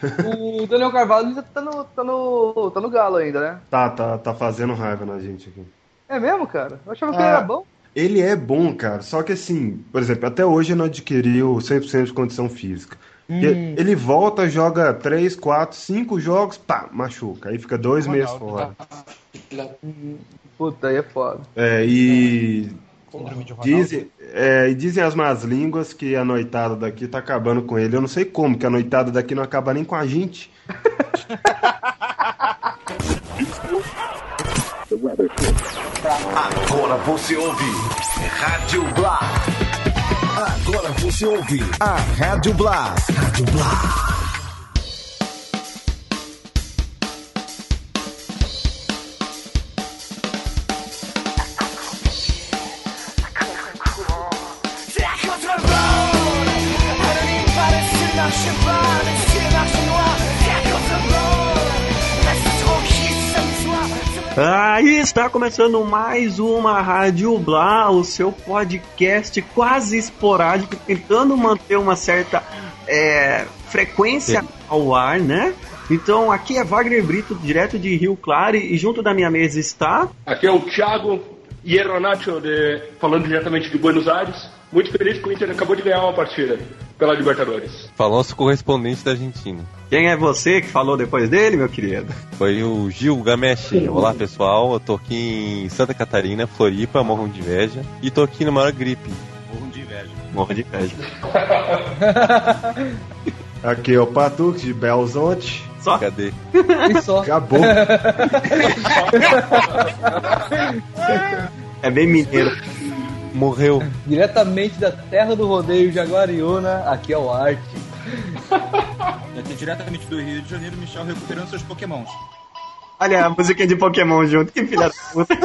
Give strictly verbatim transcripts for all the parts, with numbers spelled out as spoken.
O Daniel Carvalho ainda tá no, tá no, tá no Galo ainda, né? Tá, tá, tá fazendo raiva na gente aqui. É mesmo, cara? Eu achava que Ah, ele era bom. Ele é bom, cara, só que assim, por exemplo, até hoje ele não adquiriu cem por cento de condição física. Hum. Ele, ele volta, joga três, quatro, cinco jogos, pá, machuca. Aí fica dois meses fora. Puta, aí é foda. É, e... Síndrome de Ronaldo. Dizem, é, e dizem as más línguas que a noitada daqui tá acabando com ele. Eu não sei como, que a noitada daqui não acaba nem com a gente. Agora você ouve Rádio Blá. Agora você ouve a Rádio Blá. Rádio Blá. Aí está começando mais uma Rádio Blá, o seu podcast quase esporádico, tentando manter uma certa é, frequência ao ar, né? Então aqui é Wagner Brito, direto de Rio Claro, e junto da minha mesa está... Aqui é o Thiago Hieronacho, de... falando diretamente de Buenos Aires. Muito feliz que o Inter acabou de ganhar uma partida pela Libertadores. Falou nosso correspondente da Argentina. Quem é você que falou depois dele, meu querido? Foi o Gil Gameshi. Olá, pessoal. Eu tô aqui em Santa Catarina, Floripa, morro de inveja. E tô aqui na maior gripe. Morro de inveja. Morro de inveja. Aqui é o Patux de Belzonte. Só? Cadê? E só. Acabou. É bem mineiro. Morreu. Diretamente da terra do rodeio Jaguariúna, aqui é o Arte. Aqui diretamente do Rio de Janeiro, Michel recuperando seus pokémons. Olha a musiquinha de Pokémon junto, que filha da puta.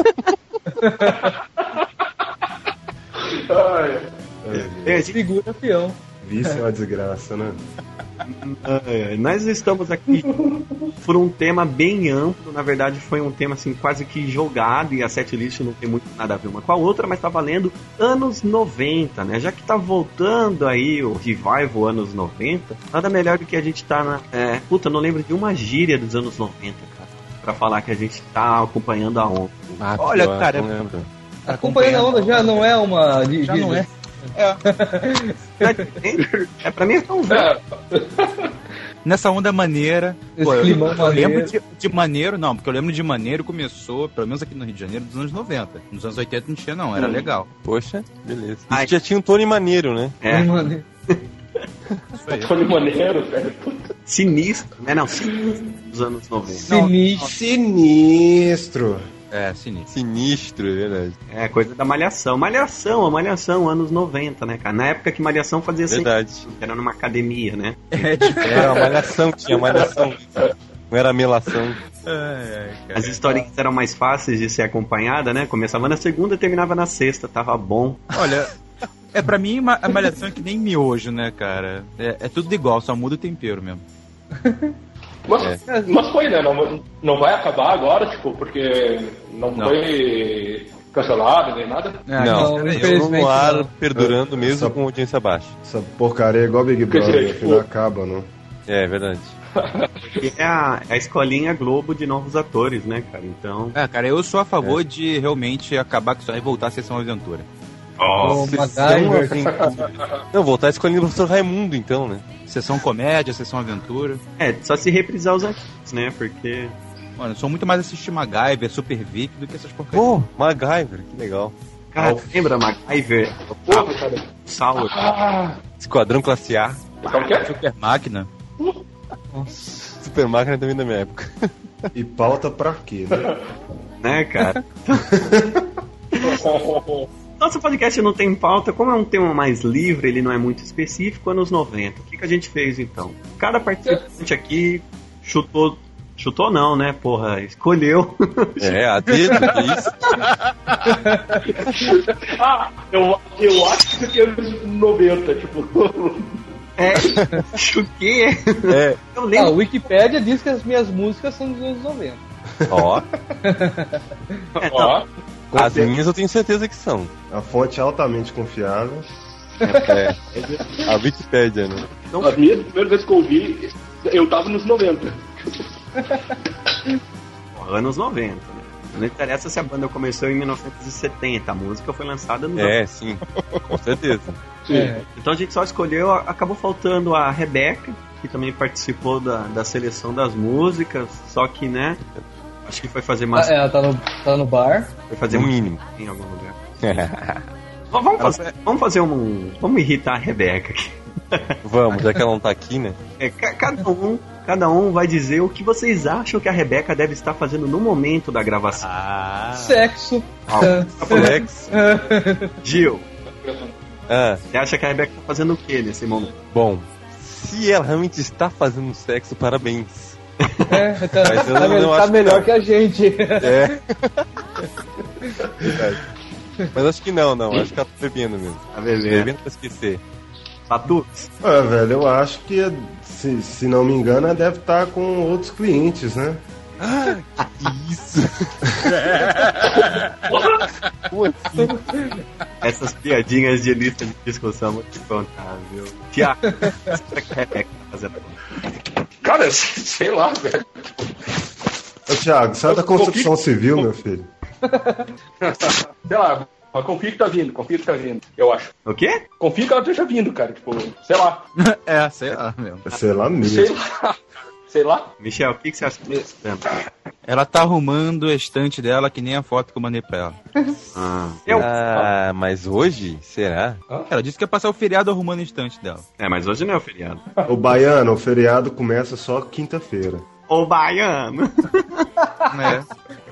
É, Figura peão. Vício é uma desgraça, né? É, nós estamos aqui por um tema bem amplo. Na verdade foi um tema assim quase que jogado, e a setlist não tem muito nada a ver uma com a outra, mas tá valendo anos noventa, né? Já que tá voltando aí o revival anos noventa, nada melhor do que a gente tá na... É, puta, eu não lembro de uma gíria dos anos noventa, cara, pra falar que a gente tá acompanhando a onda. Ah, Olha, pior, cara, não lembro. Acompanhando a onda já não é uma... Já não é. É. É, pra mim é tão velho. Nessa onda maneira. Pô, eu, climão eu maneiro. lembro de, de maneiro, não, porque eu lembro de maneiro começou, pelo menos aqui no Rio de Janeiro, dos anos noventa. Nos anos oitenta não tinha, não, era Hum. legal. Poxa, beleza. Ai. Já tinha um Tony Maneiro, né? É, Mano, Isso aí. Foi maneiro, velho. sinistro, né? Não, sinistro dos anos noventa. sinistro. Sinistro. É, sinistro. Sinistro, é verdade. É, coisa da Malhação. Malhação, a Malhação, anos noventa, né, cara? Na época que Malhação fazia Verdade. sentido, era numa academia, né? É, tipo, Era uma malhação, tinha malhação. Não era melação. ai, ai, cara. As historinhas eram mais fáceis de ser acompanhada, né? Começava na segunda e terminava na sexta, tava bom. Olha, é pra mim ma- a malhação é que nem miojo, né, cara? É, é tudo igual, só muda o tempero mesmo. Mas, mas foi, né? Não, não vai acabar agora, tipo, porque não, Não. foi cancelado nem nada. Ah, não, não, eu infelizmente no ar não. perdurando mesmo Essa- com audiência baixa. Essa porcaria é igual Big Quer Brother, dizer, que não acaba, não. É, verdade. E é a, é a escolinha Globo de novos atores, né, cara? Então. É, cara, eu sou a favor de realmente acabar com isso aí e voltar a Sessão Aventura. O Sessão MacGyver. Aventura. Não, voltar a escolinha do professor Raimundo, então, né? Sessão comédia, sessão aventura. É, só se reprisar os antigos, né? Porque. Mano, eu sou muito mais assistir MacGyver, Super Vic do que essas porcarias. Pô, MacGyver, que legal. Cara, lembra MacGyver? Porra, cara. Sauer. Ah, Esquadrão Classe A. como que é? Super Máquina. Super Máquina também da minha época. E pauta pra quê, né? Né, cara? Nosso podcast não tem pauta, como é um tema mais livre, ele não é muito específico, anos noventa. O que, que a gente fez então? Cada participante aqui chutou. Chutou não, né, porra? Escolheu. É, a dedo, que isso? Ah, eu, eu acho que é os noventa, tipo. É, acho que é. É, Eu Ah, lembro. a Wikipédia diz que as minhas músicas são dos anos noventa. ó. É, Ó, As minhas eu tenho certeza que são. A fonte é altamente confiável. É. A Wikipédia, né? então, as minhas primeiras vezes que eu ouvi, Eu tava nos noventa. Anos noventa, né? Não interessa se a banda começou em mil novecentos e setenta, a música foi lançada no... É, sim, com certeza. Sim. É. Então a gente só escolheu, acabou faltando a Rebeca, que também participou da, da seleção das músicas, só que, né, acho que foi fazer mais... Ah, ela tá no, tá no bar. Foi fazer No um mínimo. em algum lugar. vamos, fazer, vamos fazer um... Vamos irritar a Rebeca aqui. Vamos, já que ela não tá aqui, né? É, ca- cada um... Cada um vai dizer o que vocês acham que a Rebeca deve estar fazendo no momento da gravação. Ah, Sexo. Ah, Flex. Gil, Ah, você acha que a Rebeca tá fazendo o que nesse momento? bom, se ela realmente está fazendo sexo, parabéns. É, tá, Mas eu tá, não- me- não tá acho que melhor não. que a gente. É. Verdade. Mas acho que não, não. Acho que ela tá bebendo mesmo. Tá bebendo. Bebendo pra esquecer. Patus? Ah, velho, eu acho que, se, se não me engano, ela deve estar com outros clientes, né? Isso. Essas piadinhas de lista de discussão vou te contar, viu? Tiago, o que a Rebeca tá fazendo agora? Cara, sei lá, velho. Ô, Thiago, sai da construção civil, meu filho. Sei lá, mas confia que tá vindo, confia que tá vindo, eu acho. O quê? Confia que ela esteja vindo, cara. Tipo, sei lá. É, sei lá mesmo. Sei lá mesmo. Sei lá. Sei lá. Michel, o que, que você acha que tá fazendo? Ela tá arrumando a estante dela que nem a foto que eu mandei pra ela. Ah, eu... Ah, mas hoje? Será? Ela disse que ia passar o feriado arrumando a estante dela. É, mas hoje não é o feriado. O baiano, o feriado começa só quinta-feira. Ô, baiano! É.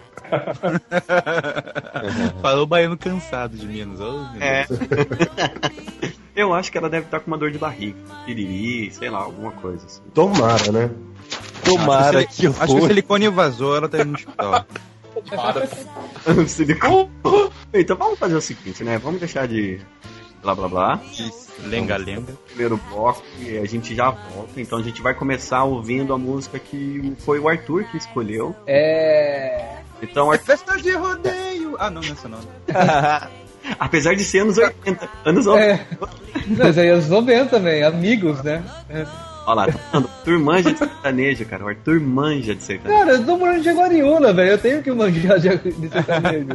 Falou o baiano cansado de menos. Oh, meu É. Deus. Eu acho que ela deve estar com uma dor de barriga. Piriri, sei lá, alguma coisa assim. Tomara, né? Tomara Acho que eu Acho que o for. silicone vazou, ela tá indo no hospital. Silicone. Então vamos fazer o seguinte, né? Vamos deixar de blá blá blá. Lenga-lenga. Primeiro bloco e a gente já volta. Então a gente vai começar ouvindo a música que foi o Arthur que escolheu. É. Então, Arthur, Festa de rodeio! Ah, não, não é essa não. apesar de ser anos oitenta, anos noventa. É. Mas aí anos noventa também, amigos, né? É. Olha lá, tá falando, o Arthur manja de sertanejo, cara. O Arthur manja de sertanejo. Cara, eu tô morando de Jaguariúna, velho. Eu tenho que manjar de, de sertanejo.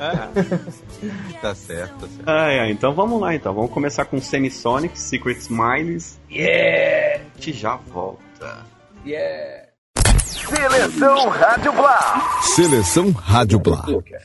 Tá certo, tá certo. Ai, ai, então vamos lá, então. Vamos começar com Semisonic, Secret Smiles. Yeah! A gente já volta. Yeah! Seleção Rádio Blá. Seleção Rádio Blá.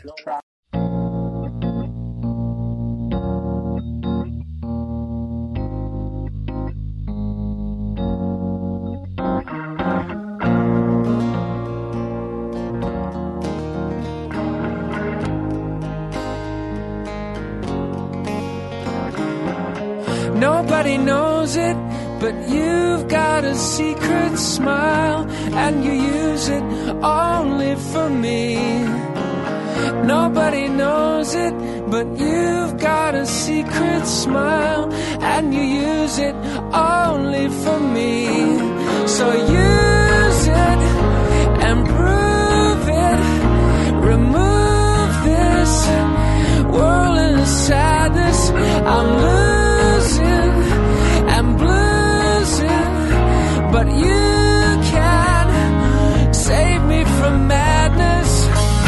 Nobody knows it, but you've got a secret smile, and you use it only for me. Nobody knows it, but you've got a secret smile, and you use it only for me. So use it and prove it. Remove this whirling of sadness. I'm losing and bluesing, but you can save me from madness.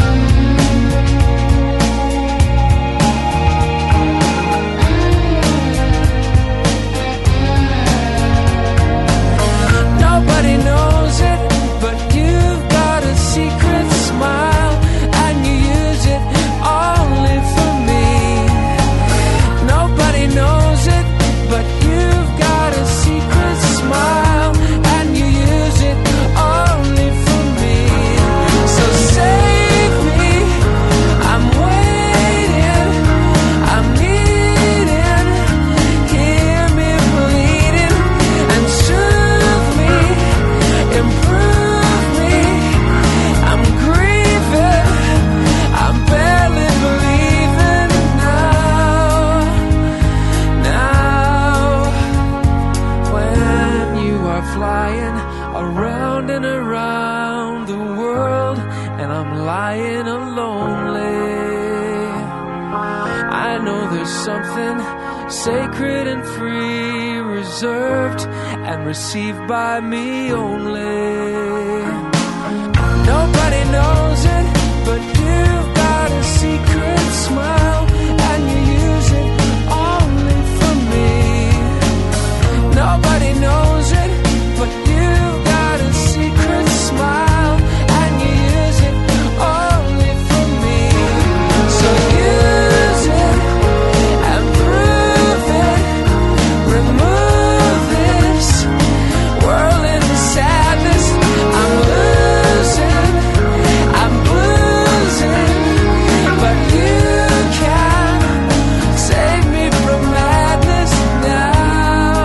Nobody knows it, but you've got a secret smile, and you use it only for me. Nobody knows it, but you've got a secret smile, and you use it only for me. So save me, I'm waiting, I'm needing, hear me bleeding, and soothe me, improve me. I'm grieving, I'm barely believing now. Now, when you are flying around and around the world, and I'm lying lonely, I know there's something sacred and free reserved and received by me only. Nobody knows it, but you've got a secret smile, and you use it only for me. Nobody knows it, but you've got a secret smile, and you use it only for me. So use it and prove it. Remove this world into sadness. I'm losing, I'm losing, but you can save me from madness now.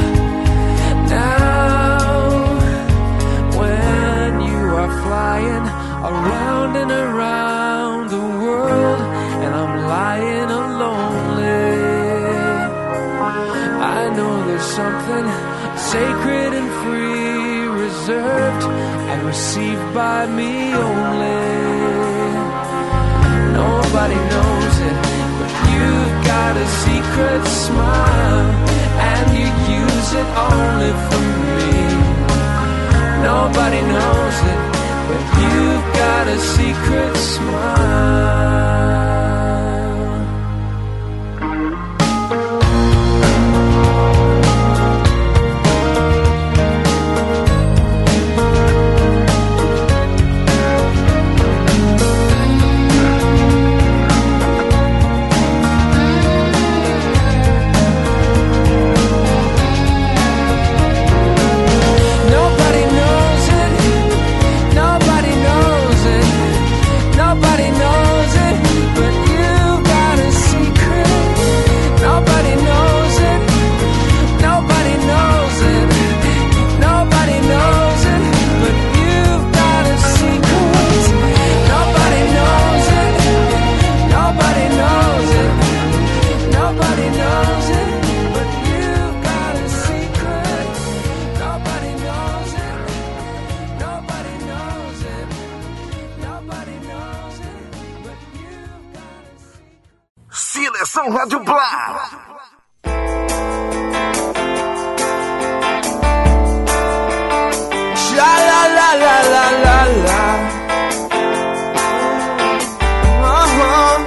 Now, when you are flying around and around the world, and I'm lying lonely, I know there's something sacred and free, reserved and received by me only. Nobody knows it, but you've got a secret smile, and you use it only for me. Nobody knows it, but you've got a secret smile. Nobody knows it, nobody knows it, nobody knows it, but you've got a secret. Nobody knows it, nobody knows it, nobody knows it, but you've got a secret. Nobody knows it, nobody knows it, nobody knows it, but you've got a secret. Nobody knows it, nobody knows it, nobody knows it, but you've got a secret. Seleção Rádio Blá. Sha la la la la la la. Uh-huh.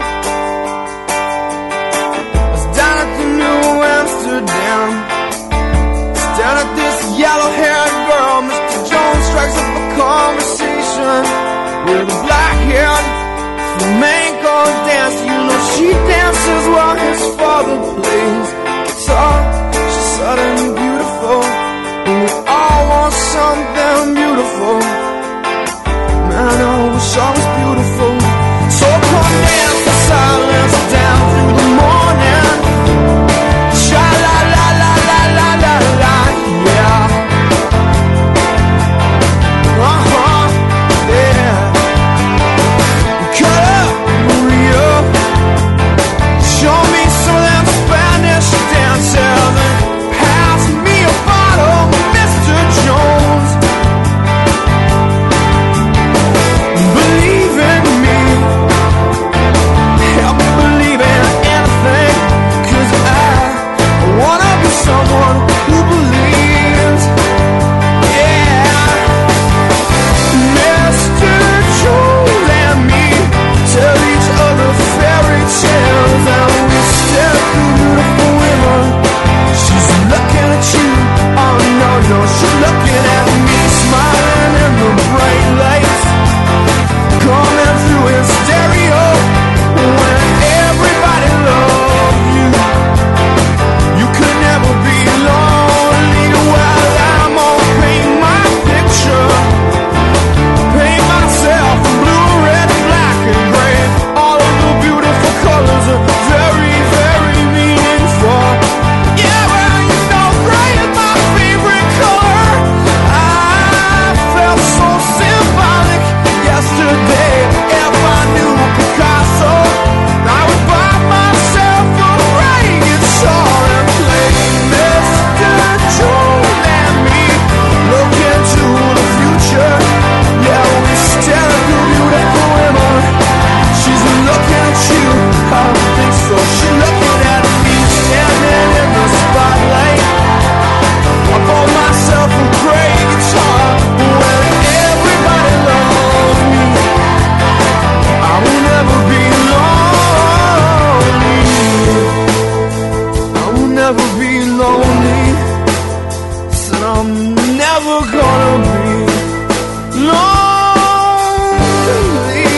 I was down at the New Amsterdam, staring at this yellow-haired girl. Mister Jones strikes up a conversation with a black-haired flamenco dancer. You know she dances while his father plays guitar. She's sudden beautiful, and we all want something beautiful. Man, I wish I was beautiful. So come dance in silence down through the morning. Sha la la la la la la la, yeah. Uh-huh, yeah. Cut up, Maria. Show me some of them Spanish dances and pass me a bottle, Mister Jones. Believe wanna be lonely.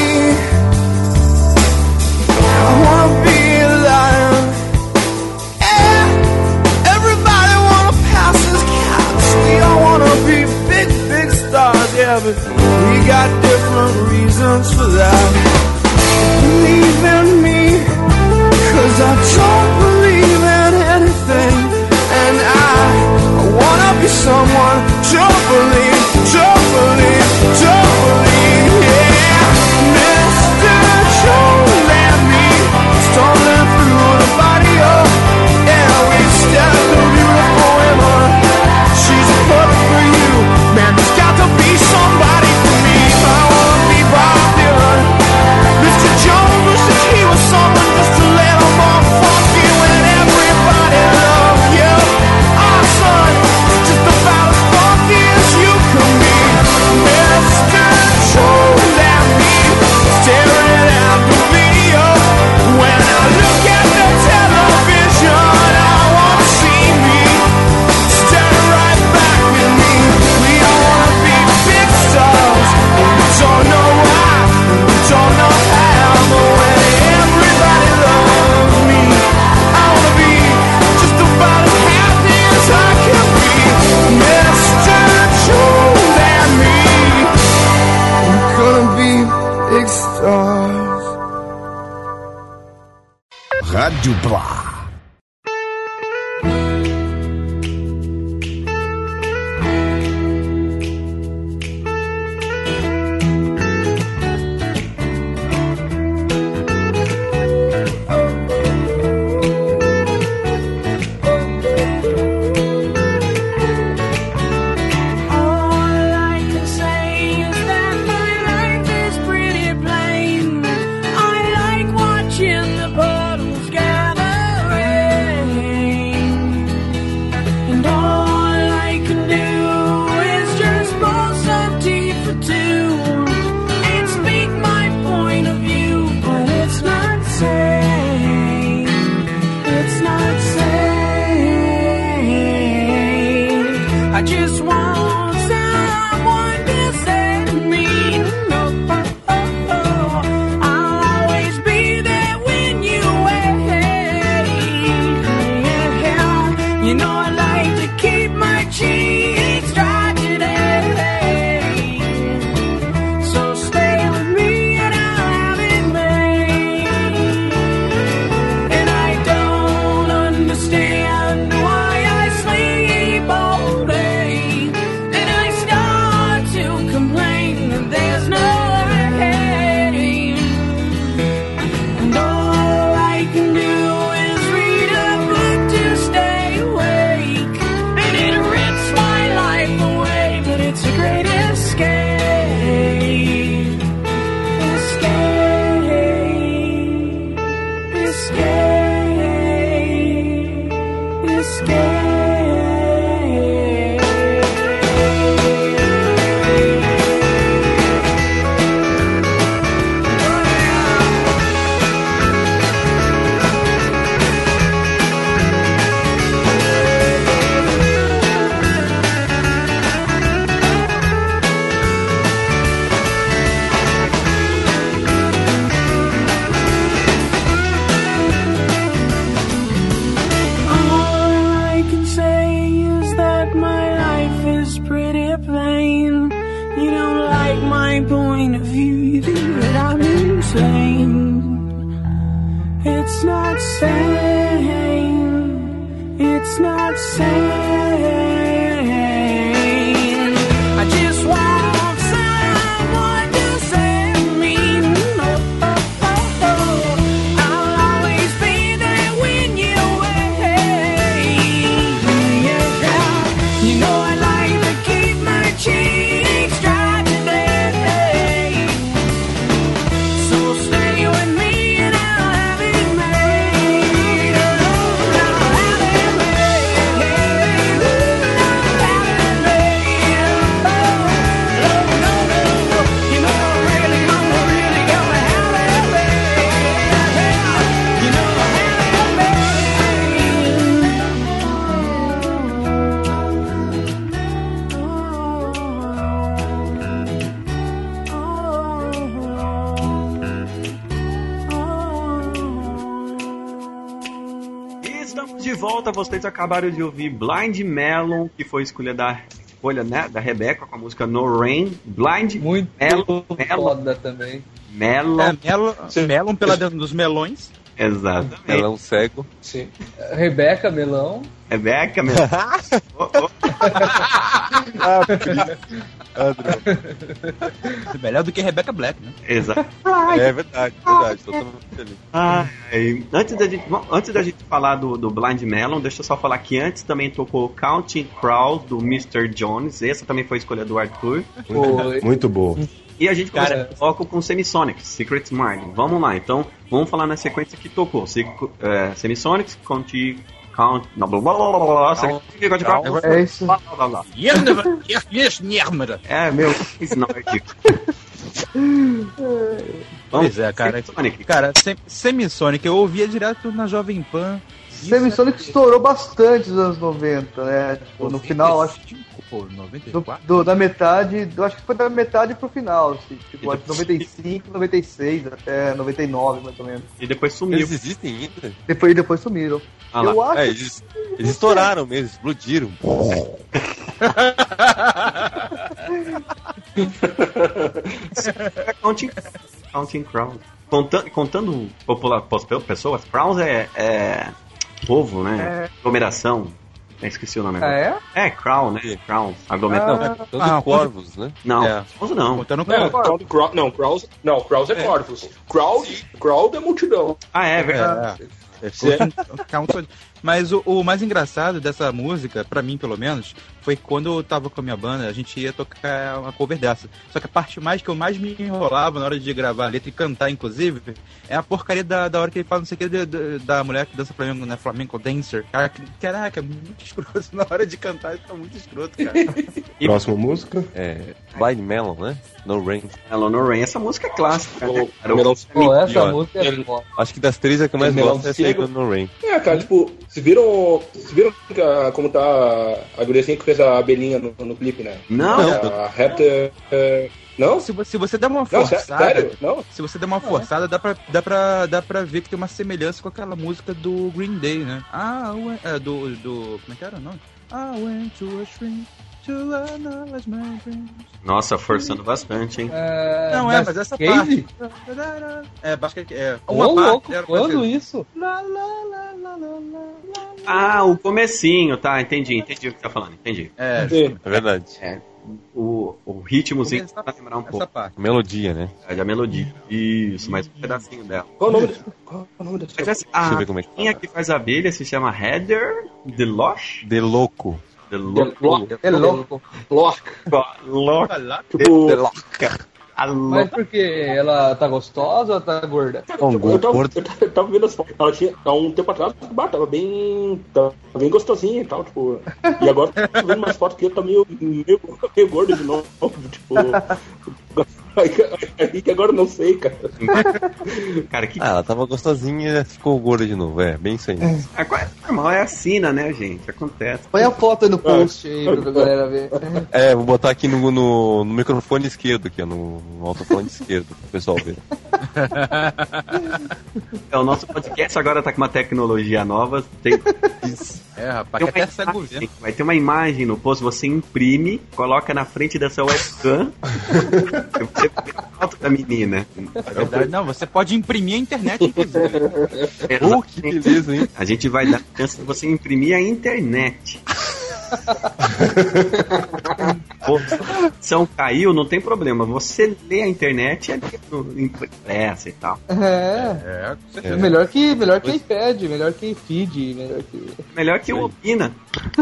I wanna be a lion. Yeah, everybody wanna pass as cats. We all wanna be big, big stars, yeah, but we got different reasons for that. Believe in me, 'cause I don't believe in anything. And I, I wanna be someone to believe, to believe, to believe, yeah. Mister Jones and me, stumbling through the barrio. Yeah, we stepped a beautiful woman. She's perfect for you. Man, there's got to be somebody for me. I wanna be Bob Dylan. Mister Jones wishes he was someone just a little more funky when everybody loved you. Our son is just about as funky as you can be. Mister Jones and me, staring at the video. When I look at the television, I wanna see me staring right back at me. We all wanna be big stars, but we don't know why, we don't know how. But when everybody loves me, I wanna be just about as happy as I can be. Mister Jones and me, we're gonna be big stars. Rádio Blá. All I can say is that my life is pretty plain. I like watching the puddles gather rain. And all I can do is just pour some tea for two and speak my point of view. But it's not sane. It's not sane. I just want someone to say to me, no, oh, oh, oh. I'll always be there when you wait. Yeah, you know I like to keep my cheeks dry today. So stay with me and I'll have it made. And I don't understand why I sleep all day. And I start to complain that there's no rain. And all I can do is read a book to stay awake. And it rips my life away, but it's a great escape. Escape. Escape. Escape. All I can say is that my life is pretty plain. You don't like my point of view, you think that I'm insane. It's not sane. It's not sane. I just want someone to say to me, no, oh, oh, oh. I'll always be there when you wait. Yeah, you know I like to keep my cheeks dry today. So stay with me and I'll have it made. I'll have it made. volta, vocês acabaram de ouvir Blind Melon, que foi escolha da, escolha, né, da Rebeca com a música No Rain. Blind Muito Melon. Melon. foda também. Melon. É, melon, melon pela dentro dos melões. Exatamente. Melão cego. Sim. Rebeca Melão. Rebeca, Melon. Oh, oh. Ah, ah, droga. Melhor do que Rebecca Black, né? Exato. É verdade, verdade. Tô muito feliz. Ai, antes, da gente, antes da gente falar do, do Blind Melon, deixa eu só falar que antes também tocou Counting Crows, do mister Jones. Essa também foi a escolha do Arthur. Foi. Muito boa. E a gente Cara. começa logo com Semisonics, Secret Marlin. Vamos lá, então, vamos falar na sequência que tocou. Se, é, Semisonics, Counting... Count... Não, blá, blá, blá, blá, blá, blá, É isso. blá, blá, blá. É, meu, isso não é dico. Pois é, cara. Semisonic. Cara, sem, Semisonic, eu ouvia direto na Jovem Pan. Semisonic estourou bastante nos anos noventa, né? Tipo, no final, acho que Pô, noventa e do, quatro? do- da metade, eu acho que foi da metade pro final, assim, tipo, E acho que noventa e cinco, noventa e seis, até noventa e nove, mais ou menos. E depois sumiu. Eles existem ainda? Depois, depois sumiram. Ah lá. eu acho É, eles, eles estouraram mesmo, explodiram. É Counting, counting Crows. Conta, contando popular, pessoas, Crows é, é povo, né? Aglomeração. Eu esqueci o nome Ah, agora. é? É, Crown, né? Crown. Aglomeração. Não, todos Ah, corvos, né? Não, É. Crows não. Contando com É, Crow, Crow, não, Crows, não, Crows é, corvos. Crowd, crowd é multidão. Ah, é, verdade. É, é, count- mas o, o mais engraçado dessa música, pra mim pelo menos, foi quando eu tava com a minha banda, a gente ia tocar uma cover dessa. Só que a parte mais que eu mais me enrolava na hora de gravar a letra e cantar, inclusive, é a porcaria da, da hora que ele fala não sei o que da, da- da mulher que dança Flamengo, né? Flamengo Dancer. Cara, que- caraca, muito escroto na hora de cantar, isso tá muito escroto, cara. Próxima música. É, Blind Melon, né? No Rain. Eleanor Rain. Essa música é clássica. né, cara? Melão- Pô, essa Pior. música é foda. Acho que das três a que eu mais Melão gosto é essa aí cego. do No Rain. É, cara, tipo, vocês viram, vocês viram que a- como tá a guriazinha que fez a abelhinha no, no clipe, né? Não, A Raptor... é, não? Se você, se você der uma Não, sé- forçada, sério? Não? se você der uma forçada, dá pra, dá, pra, dá pra ver que tem uma semelhança com aquela música do Green Day, né? Ah, ué, é, do, do... Como é que era o nome? I went to a shrink to acknowledge my dreams. Nossa, forçando bastante, hein? É, Não, é, mas essa Cave? parte... É, acho que é... Ô, Uma parte... louco, era pra quando ser- isso? Lá, lá, lá, lá, lá, lá, lá. Ah, o comecinho, tá, entendi, entendi o que tá falando, entendi. É, Sim. É verdade. É, o, o ritmozinho essa, pra lembrar um essa pouco. parte. Melodia, né? É da melodia. Isso, mais um pedacinho dela. Qual o nome desse? Qual é o nome desse? Mas essa, Deixa eu a ver como é que minha que faz a abelha se chama Heather DeLoche? De louco. DeLoche. É louco. Lock. Loche. Tipo, A Mas louca. por quê? Ela tá gostosa ou tá gorda? Um eu, tava, gordo. eu, tava, eu tava vendo as fotos. Ela tinha, há um tempo atrás, bah, tava bem. Tava bem gostosinha e tal, tipo. E agora tô vendo umas fotos que eu tô meio, meio, meio gordo de novo. Tipo. Aí, aí que agora eu não sei, cara. Cara, que. Ah, ela tava gostosinha e ficou gorda de novo. É, bem isso aí. É, é normal, é a sina, né, gente? Acontece. Põe a foto aí no post aí pra galera ver. É, vou botar aqui no, no, no microfone esquerdo, aqui, ó, no, no alto-falante esquerdo, pro pessoal ver. É, o nosso podcast agora tá com uma tecnologia nova. Tem, É, rapaz, tem que uma até cego vê. imagem, vai ter uma imagem no post, você imprime, coloca na frente dessa webcam. Você vê a foto da menina. É verdade, não, você pode imprimir a internet, inclusive. Oh, que beleza, hein? A gente vai dar a chance de você imprimir a internet. Pô, se um caiu, não tem problema. Você lê a internet ali no impressa e tal. É, É, com certeza. melhor que, melhor que iPad, melhor que feed, melhor que... Melhor que o Opina.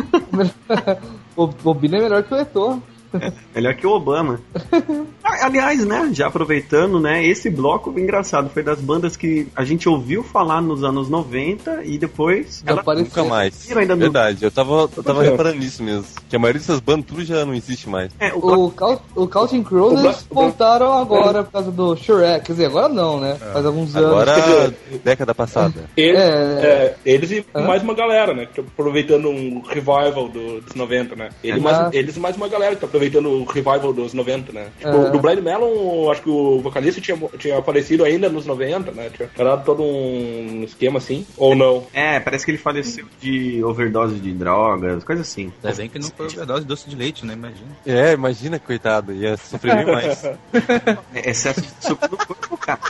o Bobina é melhor que o Heitor. Melhor que o Obama. Ah, aliás, né, já aproveitando, né, esse bloco engraçado foi das bandas que a gente ouviu falar nos anos noventa e depois ela Nunca mais. viram ainda no- Verdade, eu tava, eu tava reparando nisso mesmo. Que a maioria dessas bandas tudo já não existe mais. É, o, O, Cou- o Counting Crows O eles Bla- voltaram agora por causa do Shrek. Quer dizer, agora não, né? Faz alguns anos. Agora, década passada. Eles, É. é, eles e Hã? mais uma galera, né? Que tá aproveitando um revival do- dos noventa, né? Ele Ah. mais, eles e mais uma galera que tá aproveitando o revival dos noventa, né? Tipo, É. do Blind Melon, acho que o vocalista tinha, tinha aparecido ainda nos noventa, né? Tinha dado todo um esquema assim, ou não? É, parece que ele faleceu de overdose de drogas, coisa assim. Ainda bem que não foi overdose de doce de leite, né? Imagina. É, imagina, coitado, ia sofrer bem mais. É excesso de suco no corpo, cara.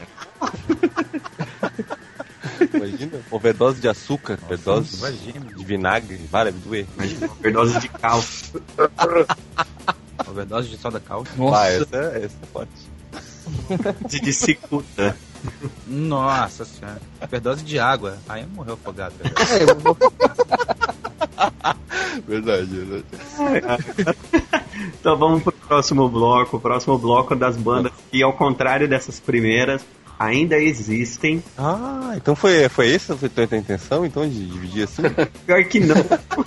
Imagina, overdose de açúcar, overdose Imagina. de vinagre, vale, doer. Imagina, overdose de cal. Overdose de soda cáustica. Ah, essa, essa é forte. De, de cicuta. Nossa senhora. Overdose de água. Aí morreu afogado. velho. Verdade, verdade. Então vamos pro próximo bloco. O próximo bloco das bandas que, ao contrário dessas primeiras, ainda existem. Ah, então foi, foi essa foi a tua intenção, então, de dividir assim? Pior que não.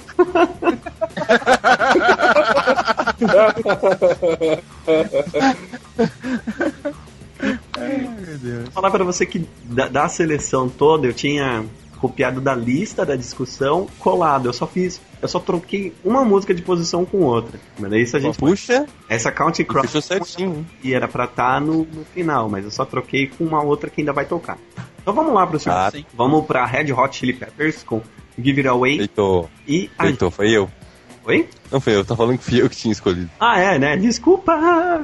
Ai, meu Deus. Vou falar pra você que da, da seleção toda eu tinha copiado da lista da discussão colado. Eu só fiz, eu só troquei uma música de posição com outra. Mas daí isso a gente Puxa, essa Counting Cross fechou certinho, hein? e era pra estar no, no final, mas eu só troquei com uma outra que ainda vai tocar. Então vamos lá, professor. Ah, Vamos pra Red Hot Chili Peppers com Give It Away Heitor, e a... Heitor, foi eu. Oi? Não foi eu, tá falando que fui eu que tinha escolhido. Ah, é, né? Desculpa!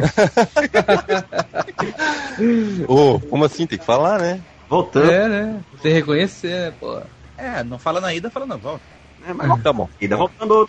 Ô, oh, como assim? Tem que falar, né? Voltando. É, né? Você reconhecer, né, pô? É, não fala na ida, fala na volta. É, mas Tá bom. ainda voltando.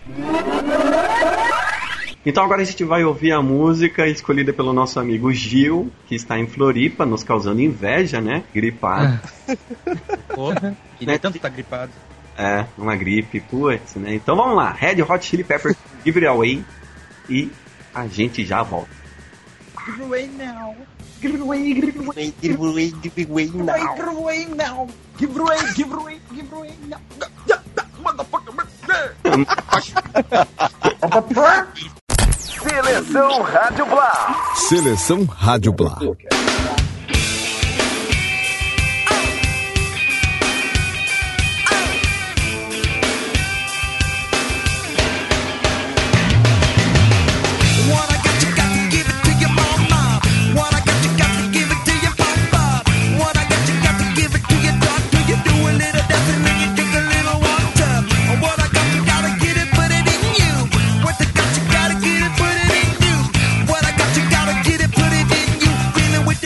Então agora a gente vai ouvir a música escolhida pelo nosso amigo Gil, que está em Floripa, nos causando inveja, né? Gripado. Porra. E Né? nem tanto tá gripado. É, uma gripe, putz, né? Então vamos lá, Red Hot Chili Peppers, Give It Away, e a gente já volta. Give away now. Give it away, give it away. Give away, give away now. Give away now. Give away, give away, give away now. Seleção Rádio Blá. Seleção Rádio Blá. What I got, you got to give it to your mama. What I got, you got to give it to your papa. What I got, you got to give it to your doctor. You do a little dancing and you drink a little water. What I got, you gotta get it, put it in you. What I got, you gotta get it, put it in you. What I got, you gotta get it, put it in you. Feeling with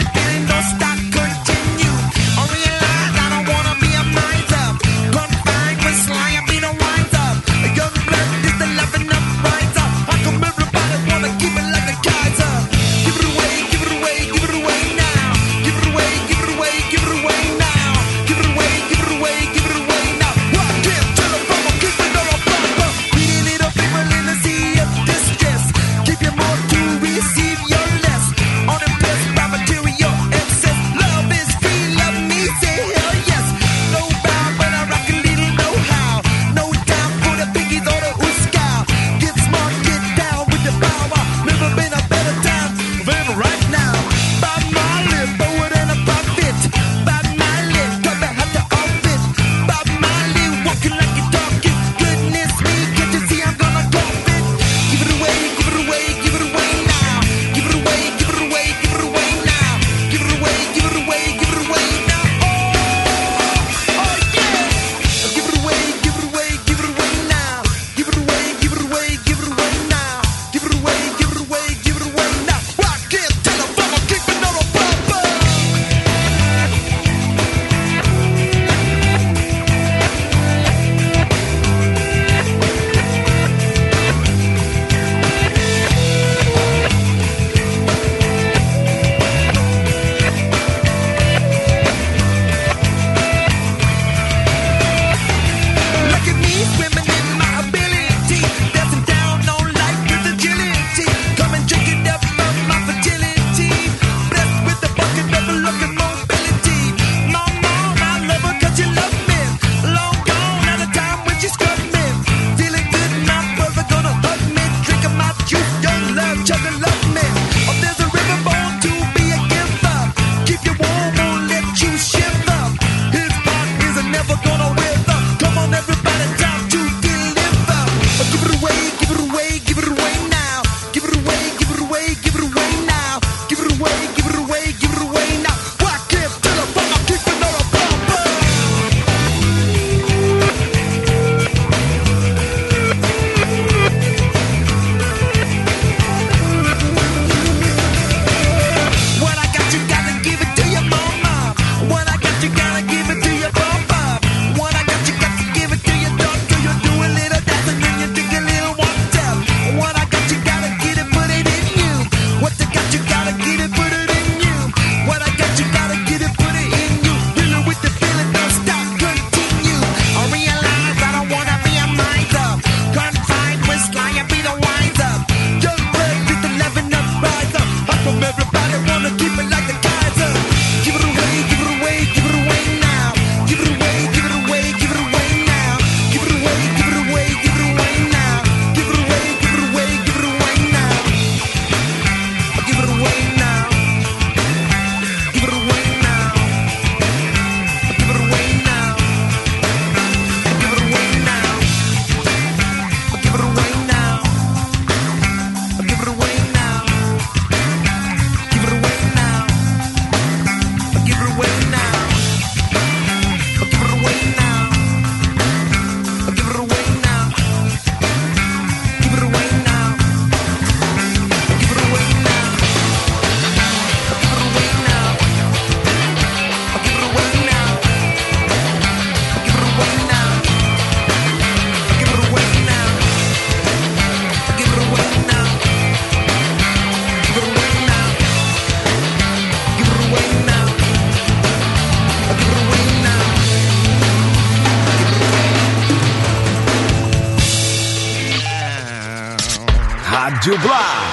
Rádio Blá.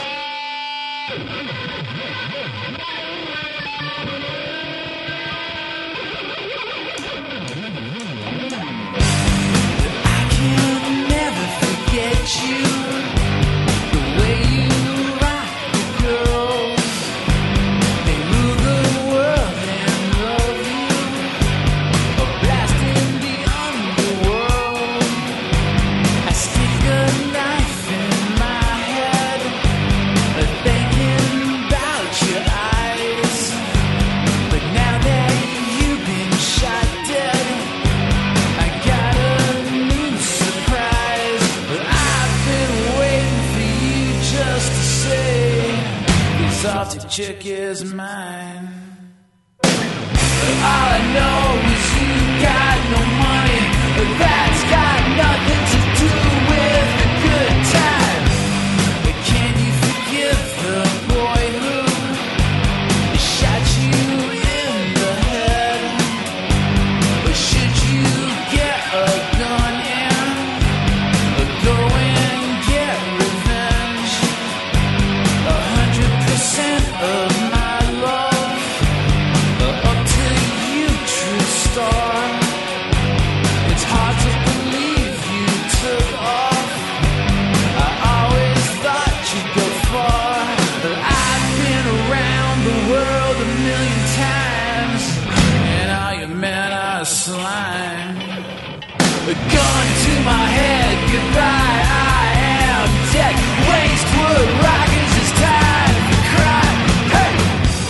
Chick is mine. But all I know is you got no money. That's got nothing to do with a good time. But can you forgive the boy who shot you in the head? Or should you get a gun and go and get revenge? A hundred percent of my love, up to you, true star. It's hard to believe you took off. I always thought you'd go far, but I've been around the world a million times, and all you men are slime. A gun to my head, goodbye, I am dead. Wastewood rockets, it's time to cry. Hey!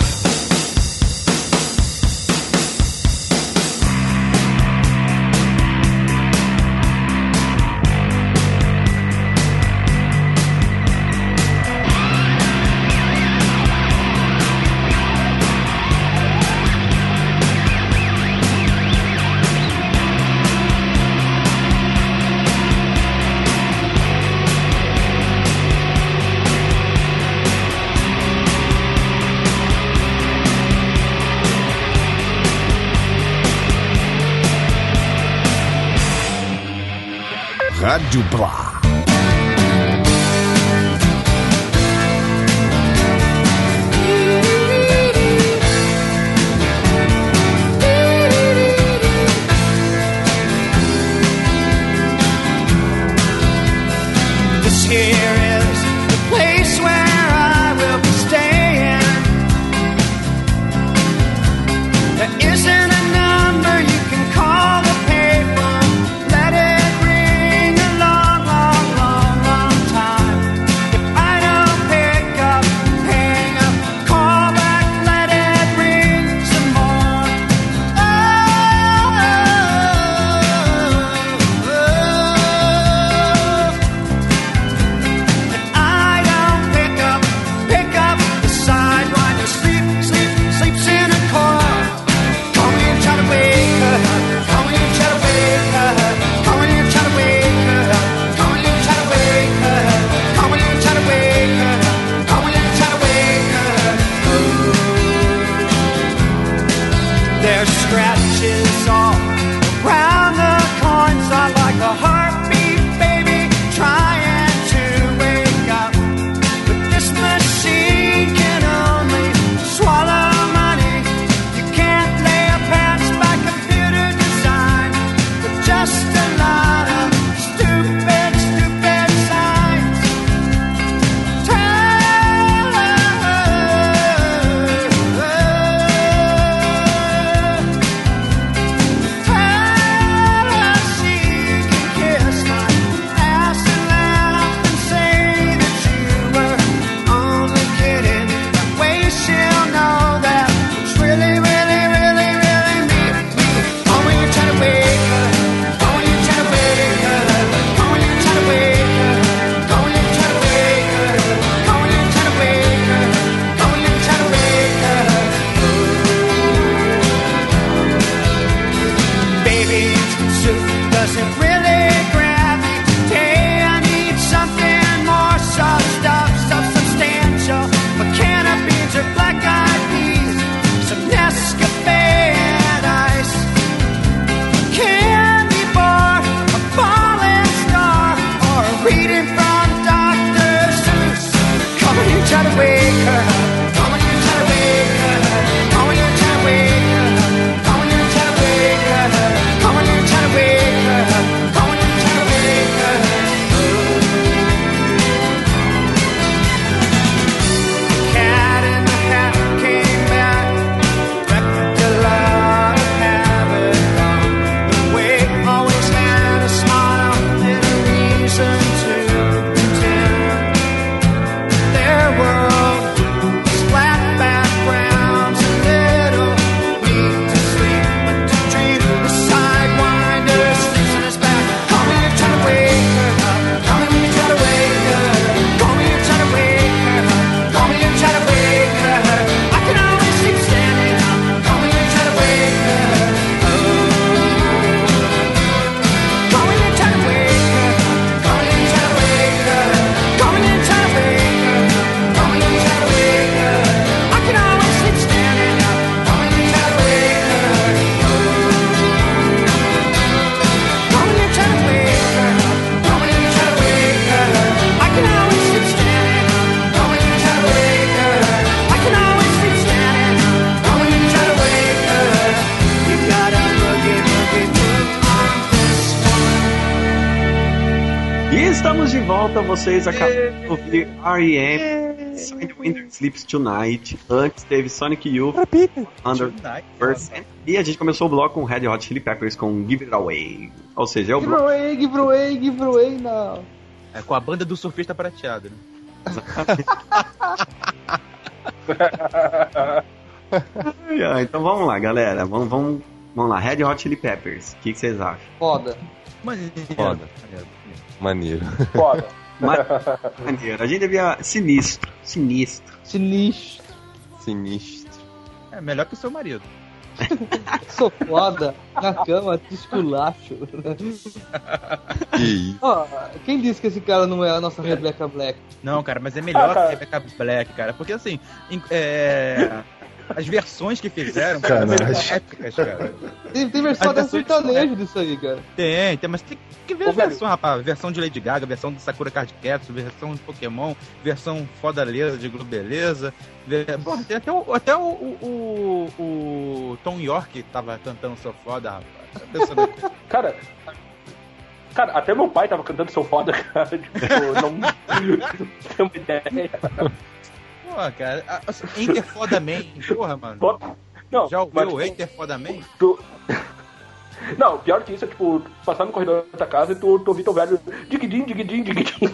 Rádio Blá. This here is the place where I will be staying. There isn't a number you can call the paper. Let it ring a long, long Estamos de volta, vocês acabaram de ouvir R E M, Sidewinder Sleeps Tonight. Antes teve Sonic Youth, Under Percent. E a gente começou o bloco com Red Hot Chili Peppers com Give It Away. Ou seja, é o Give bloco... away, give away, give away, não. É com a banda do surfista prateado, né? Ah, então vamos lá, galera. Vamos, vamos, vamos lá. Red Hot Chili Peppers. O que, que vocês acham? Foda. Maneiro. Foda. Maneiro. Foda. Ma- Maneiro. A gente devia... Sinistro. Sinistro. Sinistro. Sinistro. É melhor que o seu marido. Sou foda. Na cama, te esculacho. Que isso? Ó, quem disse que esse cara não é a nossa Rebecca Black? Não, cara, mas é melhor Ah, cara. que Rebecca Black, cara. Porque assim, em- é, as versões que fizeram Sacanagem. são épicas, cara. Tem, tem versão As até versões sertanejo disso aí, cara. Tem, tem, mas tem que ver Ô, a velho. versão, rapaz. Versão de Lady Gaga, versão de Sakura Card Captors, versão de Pokémon, versão Fodaleza de Globeleza. Ver... Porra, tem até o, até o, o, o, o Tom York tava cantando seu foda, rapaz. Tá pensando aqui. Cara, cara, até meu pai tava cantando seu foda, cara. Tipo, não, não tem uma ideia. Porra, cara, a- a- Enter Foda Man, porra, mano. Bota- Não, Já ouviu mas, o tipo, Enter Foda Man? tu... Não, pior que isso é tipo, passar no corredor da tua casa e tu, tu ouvir teu velho diguidim, diguidim, diguidim.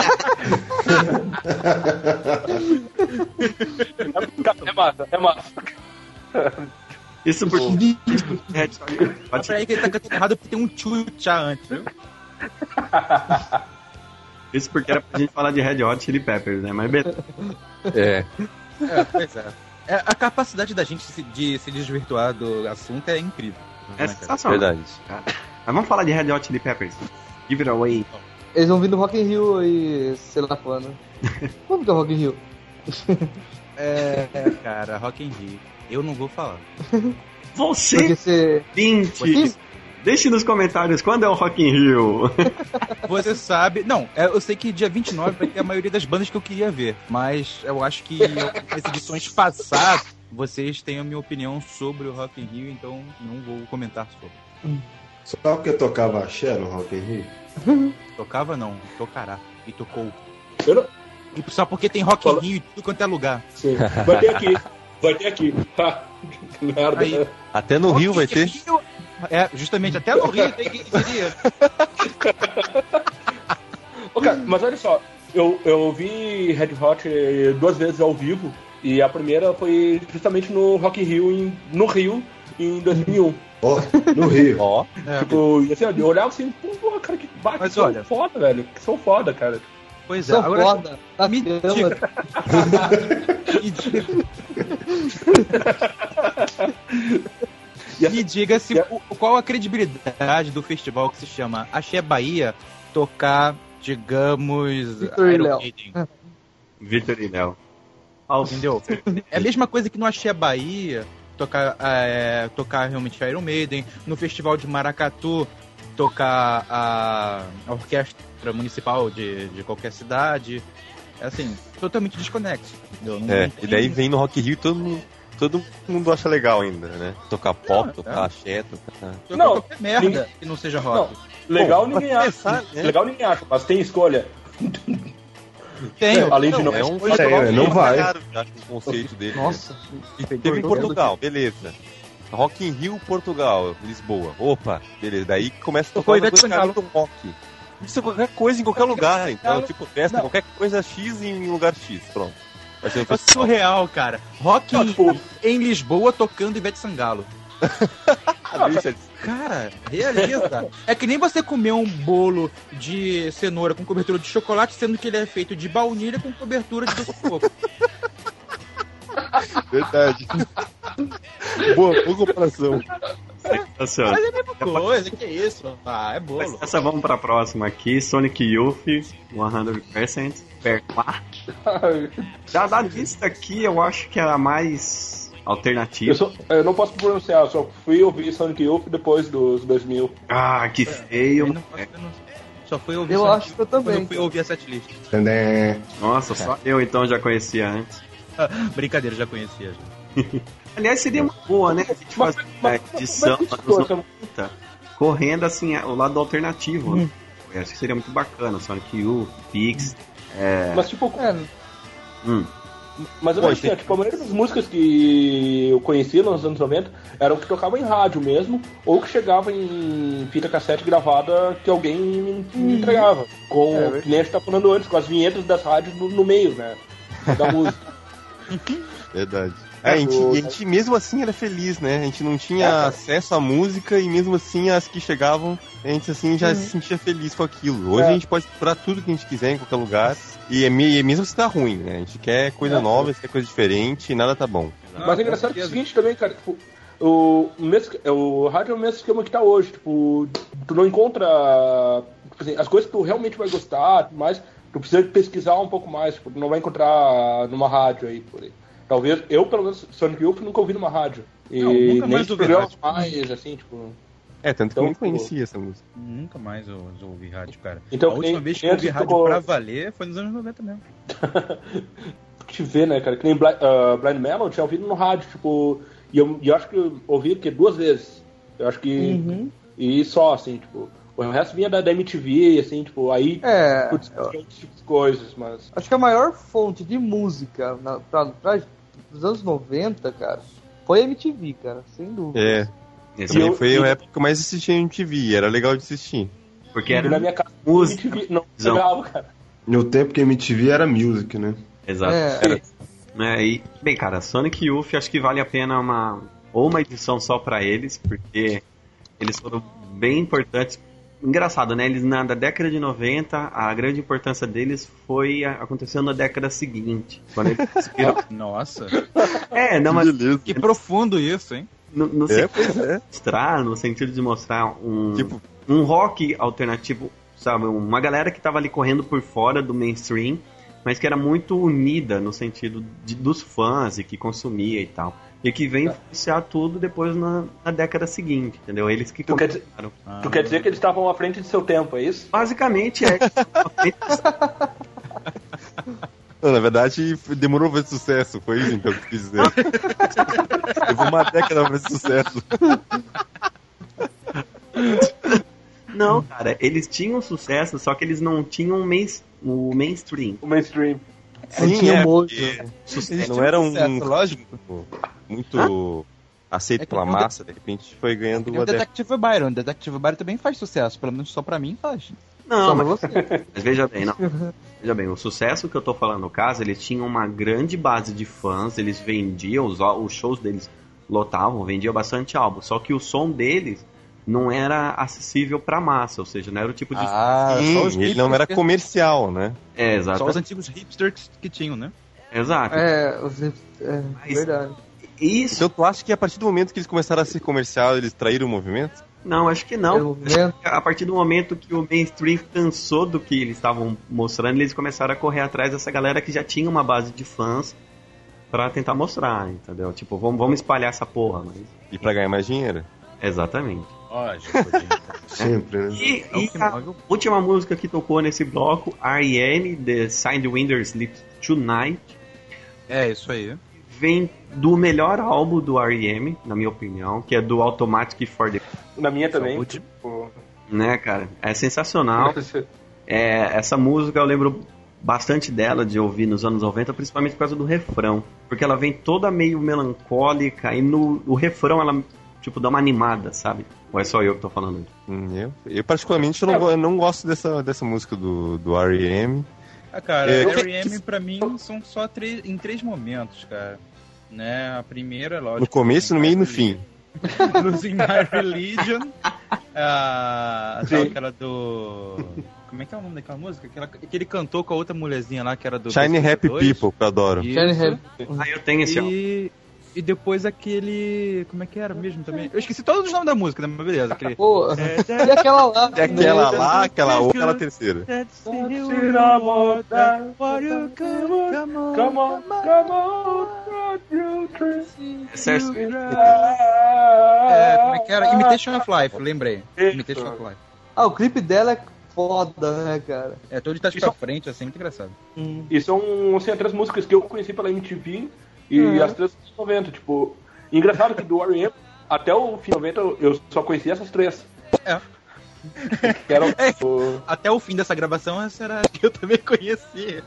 É massa, é massa. Isso porque... Red Mas pra aí que ele tá cantando errado porque tem um tchutchá antes, viu? Isso porque era pra gente falar de Red Hot Chili Peppers, né? Mas beleza. É. É, pois é. É, a capacidade da gente se- de se desvirtuar do assunto é incrível. É né, cara? sensacional. Verdade. Mas vamos falar de Red Hot Chili Peppers. Give It Away. Eles vão vir no Rock in Rio e sei lá quando. Como que é o Rock in Rio? É, cara, Rock in Rio. Eu não vou falar. Você, Porque você... vinte, deixe nos comentários quando é o Rock in Rio. Você sabe... Não, é, eu sei que dia vinte e nove vai ter a maioria das bandas que eu queria ver. Mas eu acho que nas edições passadas vocês têm a minha opinião sobre o Rock in Rio, então não vou comentar sobre. Só porque tocava axé no Rock in Rio? Tocava não, tocará. E tocou. Eu não... E só porque tem Rock in Fala- Rio e tudo quanto é lugar. Sim. Vai ter aqui, vai ter aqui. Ha, que merda. Aí- Até no Rio vai ter. Rio- É, justamente, até no Rio tem que diria. Ô, cara, mas olha só, eu, eu vi Red Hot eh, duas vezes ao vivo, e a primeira foi justamente no Rock in Rio, em, no Rio, em dois mil e um. Ó, no Rio. Ó. Tipo, e assim, eu olhava assim, pô, cara, que bate, Mas que são olha- foda, velho, que são foda, cara. Pois é, Sou agora foda. Na me cama. diga. me diga, E me diga se, o- qual a credibilidade do festival que se chama Axé Bahia tocar, digamos, Victor e Iron Léo. Maiden. Vitor e Léo. Entendeu? É a mesma coisa que no Axé Bahia tocar, é, tocar realmente Iron Maiden, no Festival de Maracatu tocar a, a orquestra municipal de, de qualquer cidade. É assim, totalmente desconexo. Entendeu? Não- É, não tem- e daí vem no Rock in Rio e todo mundo, todo mundo acha legal ainda, né? Tocar pop, Não, tocar é. axé, tocar... tocar Não, qualquer merda ninguém- que não seja rock. Legal Bom, ninguém pra acha. começar, né? Legal ninguém acha, mas tem escolha. Tenho. Além de não, é um Sério, festival não bem vai. caro, eu acho, o conceito dele. Nossa. E teve em Portugal, beleza. Rock in Rio, Portugal, Lisboa. Opa, beleza. Daí começa a Tocou tocar Ivete os caras do rock. Isso é qualquer coisa em qualquer lugar. Então, Não, tipo, festa, não. qualquer coisa X em lugar X. Pronto. Vai ser um É festival. surreal, cara. Rock Não, in- tipo- em Lisboa tocando Ivete Sangalo. Ah, deixa de- Cara, realiza. É que nem você comer um bolo de cenoura com cobertura de chocolate, sendo que ele é feito de baunilha com cobertura de doce de coco. Verdade. boa, boa comparação. Sensacional. Mas é a mesma coisa, que isso? Ah, é bolo. Essa vamos pra próxima aqui. Sonic Youth, cem por cento. Perclar. Já da lista aqui, eu acho que era a mais alternativa. Eu, só, eu não posso pronunciar, eu só fui ouvir Sonic Youth depois dos dois mil. Ah, que Eu feio. não posso pronunciar. Só foi ouvir Eu Sonic acho que eu Youth também. quando eu fui ouvir a setlist. Tadã. Nossa, só eu então já conhecia antes. Brincadeira, já conhecia. Já. Aliás, seria uma boa, né? A gente fazer Mas- a mas- edição mas- dos anos noventa, correndo assim, o lado alternativo. né? Eu acho que seria muito bacana, Sonic Youth, Pix. É... Mas tipo. É, Hum. Mas eu Pô, acho que tem- tipo, a maioria das músicas que eu conheci nos anos noventa eram que tocavam em rádio mesmo, ou que chegavam em fita cassete gravada que alguém me, me entregava. Com É, o que nem a gente tá falando antes, com as vinhetas das rádios no, no meio, né? Da música. Verdade. É, a, gente, o- e a gente mesmo assim era feliz, né? A gente não tinha acesso à música e mesmo assim as que chegavam, a gente assim já se sentia feliz com aquilo. Hoje É. a gente pode procurar tudo que a gente quiser em qualquer lugar e, é me- e mesmo se tá ruim, né? A gente quer coisa nova, a gente quer coisa diferente e nada tá bom. Mas é engraçado que é o seguinte também, cara, tipo, o, mesmo, o rádio é o mesmo esquema que tá hoje, tipo, tu não encontra tipo assim, as coisas que tu realmente vai gostar, mas tu precisa pesquisar um pouco mais, tipo, tu não vai encontrar numa rádio aí, por aí. Talvez, eu pelo menos, Sonic Youth nunca ouvi numa rádio. E Não, nunca nem mais ouvi programas rádio. mais, assim, tipo... É, tanto que Então, eu nem tipo, conhecia essa música. Nunca mais eu, eu ouvi rádio, cara. Então, a última nem- vez que eu ouvi antes rádio tocou- pra valer foi nos anos noventa mesmo. te ver, né, cara? Que nem Blind, uh, Blind Melon, eu tinha ouvido no rádio, tipo... E eu, e eu acho que eu ouvi que duas vezes. Eu acho que... Uhum. E só, assim, tipo... O resto vinha da, da M T V, assim, tipo, aí... É, Putz, outros tipos de coisas, mas... acho que a maior fonte de música na, pra, pra, dos anos noventa, cara, foi a M T V, cara, sem dúvida. É, Esse também eu- foi eu- a época que eu mais assisti M T V, era legal de assistir. Porque E era na minha casa, música. M T V, não, Visão. legal, cara. No tempo que a M T V era music, né? Exato. É. Era- né, e, bem, cara, Sonic Youth acho que vale a pena uma ou uma edição só pra eles, porque eles foram bem importantes. Engraçado, né? Eles na da década de noventa, a grande importância deles foi a- acontecendo na década seguinte. Quando eles conseguiram- Nossa, É, não, mas Beleza. que profundo isso, hein? no, no É, sentido pois é. de mostrar, no sentido de mostrar um, Tipo, um rock alternativo, sabe? Uma galera que tava ali correndo por fora do mainstream, mas que era muito unida no sentido de, dos fãs e que consumia e tal. E que vem influenciar tudo depois na, na década seguinte, entendeu? Eles que Tu quer dizer- começaram. Tu quer dizer que eles estavam à frente de seu tempo, é isso? Basicamente é. não, na verdade, demorou pra fazer sucesso, foi isso então que eu quis dizer. Levou uma década pra fazer sucesso. Não, cara, eles tinham sucesso, só que eles não tinham main, o mainstream. O mainstream. Sim, tinha é, mojo. porque Eles não tinham era um sucesso, lógico. muito aceito É que pela nem o massa, de repente foi ganhando E uma o década. Detective Byron. Detective Byron também faz sucesso, pelo menos só pra mim faz. Não, Só pra mas, você. mas veja bem, não. Veja bem, o sucesso que eu tô falando no caso, eles tinham uma grande base de fãs, eles vendiam, os, os shows deles lotavam, vendiam bastante álbum, só que o som deles não era acessível pra massa, ou seja, não era o tipo de... Ah, só os Sim, ele não era hipsters- comercial, né? É, Só exato. os antigos hipsters que tinham, né? Exato. É, os, é Mas- verdade. Isso, Então tu acha que a partir do momento que eles começaram a ser comercial, eles traíram o movimento? não, acho que não. Movimento. A partir do momento que o mainstream cansou do que eles estavam mostrando, eles começaram a correr atrás dessa galera que já tinha uma base de fãs pra tentar mostrar, entendeu? Tipo, vamos, vamos espalhar essa porra, mas... E pra ganhar mais dinheiro? Exatamente. Lógico. Sempre, né? E, É o e que a move. última música que tocou nesse bloco, R E M, The Sidewinder Sleeps Tonight, É, isso aí. vem do melhor álbum do R E M, na minha opinião, que é do Automatic for the... Na minha também. Saúde. Tipo, Né, cara? É sensacional. É, essa música eu lembro bastante dela de ouvir nos anos noventa, principalmente por causa do refrão. Porque ela vem toda meio melancólica e no o refrão ela, tipo, dá uma animada, sabe? Ou é só eu que tô falando? Hum, Eu, eu particularmente eu não, go- eu não gosto dessa, dessa música do, do R E M. Ah, cara, É, R E M pra mim são só três, em três momentos, cara. Né? A primeira, lógico. No começo, no meio e no fim. Losing My Religion. A, a tal, Sim. aquela do. Como é que é o nome daquela música? Aquela, que ele cantou com a outra mulherzinha lá, que era do. Shiny Happy dois. People, que eu adoro. Isso. Shiny Happy. Ah, eu tenho esse álbum. E, e depois aquele. Como é que era mesmo também? Eu esqueci todos os nomes da música, né? Mas beleza. Aquele. Pô, e aquela lá. E aquela né? lá, aquela outra, aquela terceira. Come on, come on, you dream. Essa é- É, como é que era? Imitation of Life, lembrei. Imitation of Life. Ah, o clipe dela é foda, né, cara? É, todo de trás pra frente, assim, muito engraçado. Hum. E são assim, as três músicas que eu conheci pela M T V e Uhum. as três dos noventa, tipo. Engraçado que do R E M até o fim de noventa eu só conhecia essas três. É. Que era É, o... até o fim dessa gravação, essa era a que eu também conhecia.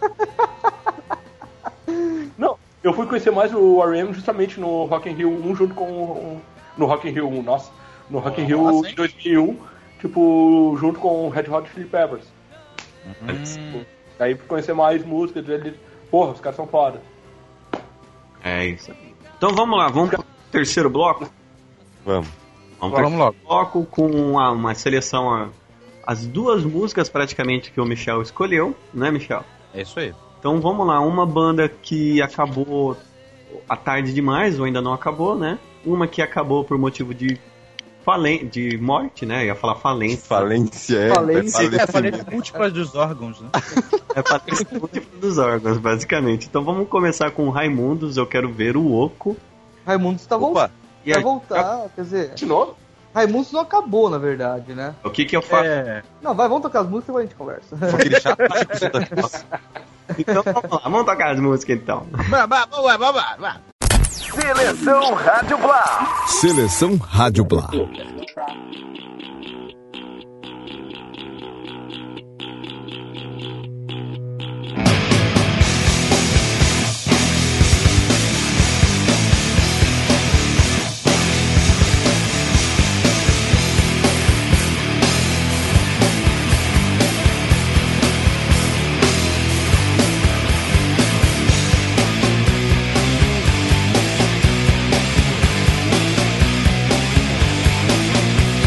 Não, eu fui conhecer mais o R E M justamente no Rock in Rio um junto com o... No Rock in Rio um, nossa. No Rock in Rio Nossa, hein? de dois mil e um, tipo, junto com o Red Hot Chili Peppers. Hum. Aí fui conhecer mais músicas deles. Porra, os caras são foda. É isso aí. Então vamos lá, vamos pro terceiro bloco? Vamos. Vamos pro Vamos logo. terceiro bloco com uma, uma seleção, a- as duas músicas praticamente que o Michel escolheu, né, Michel? É isso aí. Então vamos lá, uma banda que acabou à tarde demais, ou ainda não acabou, né? Uma que acabou por motivo de falen de morte, né? Eu ia falar falência. Falência, é. Falência. É, falei múltiplas dos órgãos, né? É falência múltipla dos órgãos, basicamente. Então vamos começar com Raimundos, Eu Quero Ver o Oco. Raimundos tá Opa, voltando. E Vai aí, voltar, quer dizer, De novo? Raimundos não acabou, na verdade, né? o que que eu faço? É. Não, vai, vamos tocar as músicas e depois a gente conversa. aquele chato tipo Santa Cruz. Então vamos lá, vamos tocar as músicas então. Vamos, vamos, vamos, vamos. Seleção Rádio Blá. Seleção Rádio Blá. Thank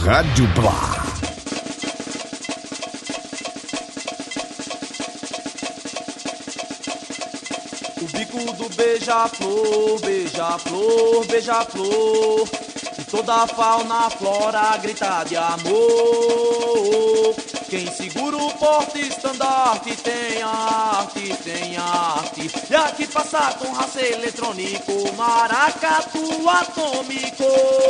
Rádio Blá. O bico do beija-flor, beija-flor, beija-flor, e toda a fauna, a flora grita de amor. Quem segura o porta-estandarte tem arte, tem arte. E aqui passa com raça eletrônico, maracatu atômico.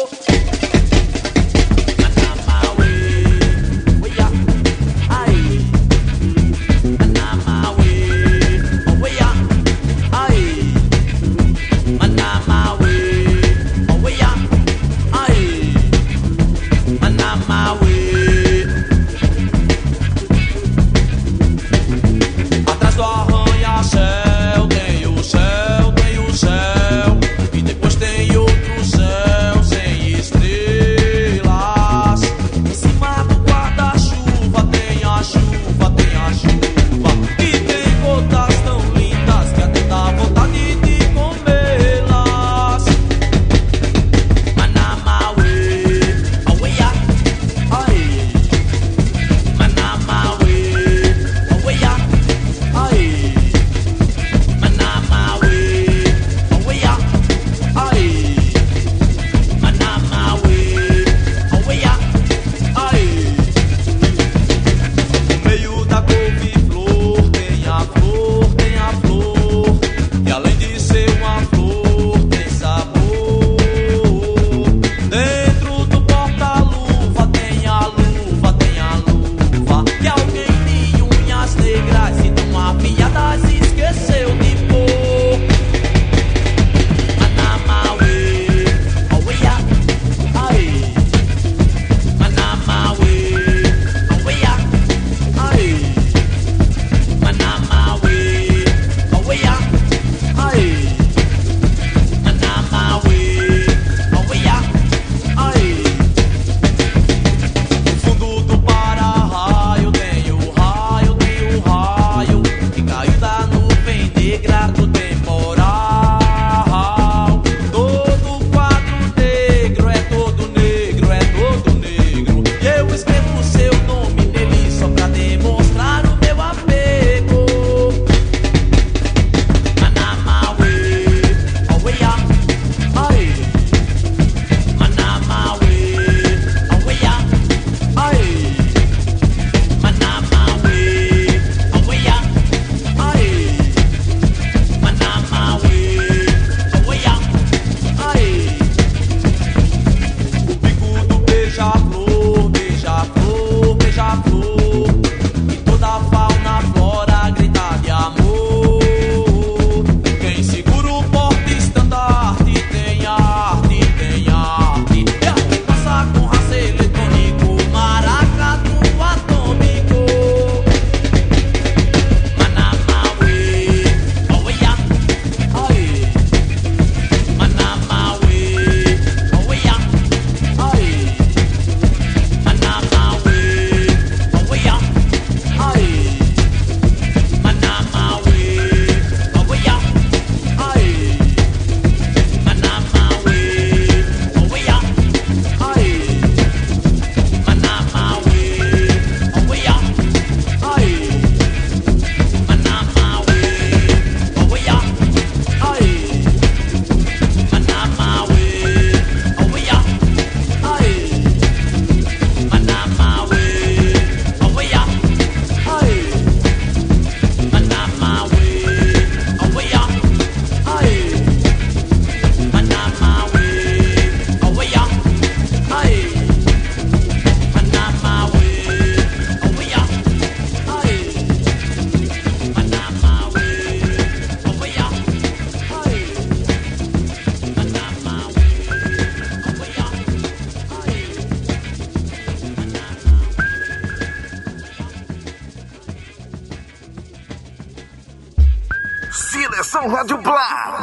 Seleção Rádio Blá.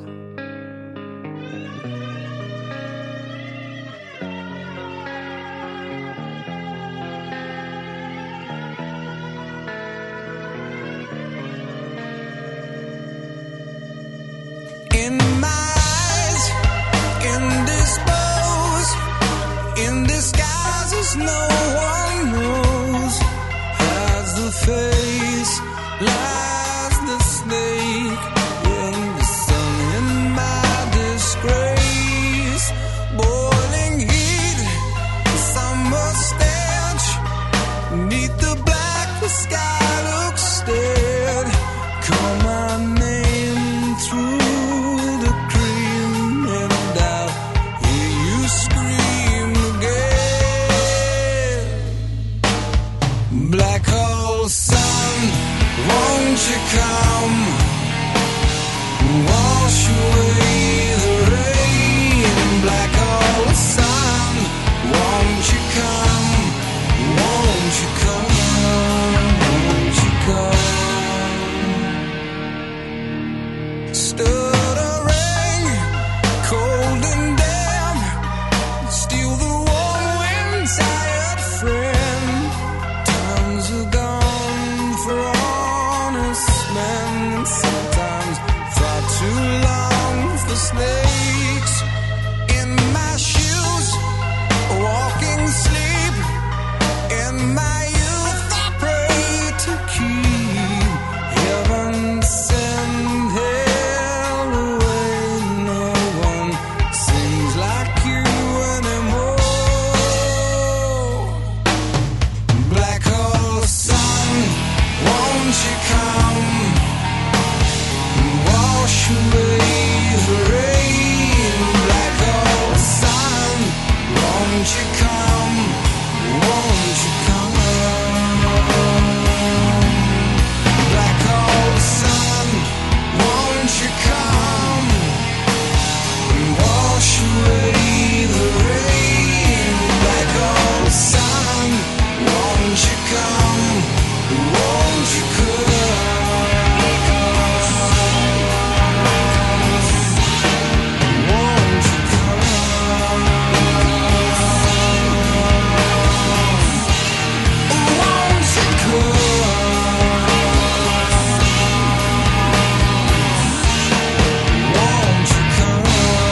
In my eyes, indisposed, in disguise. no one knows. Has the face, lies the snake in the sun in my disgrace. Boiling heat, summer stench. Neath the black, the sky looks dead. Call my name through the cream, and I'll hear you scream again. Black hole sun, won't you come? Wash away the rain. Black hole sun, won't you come? Won't you come? Won't you come? Stuttering, cold and damp, steal the warm wind, tired friend. Times are gone for honest men, and sometimes far too long for snakes. In my shoes, walking sleep. In my youth, I pray to keep heaven send hell away. No one sings like you anymore. Black hole sun, won't you come? Wash away the rain. Black hole sun, won't you come? Won't you come? Black hole sun, won't you come? Wash away the rain. Black hole sun, won't you come? Won't you come? Won't you come? Won't you come? Won't you come?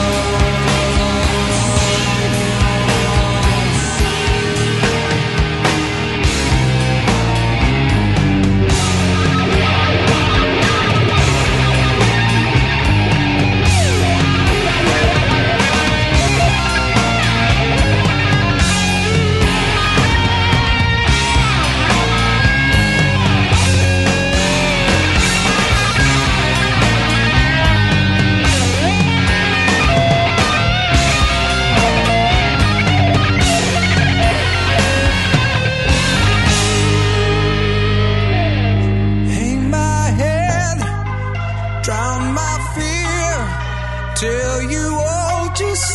Hang my head, drown my fear, till you all just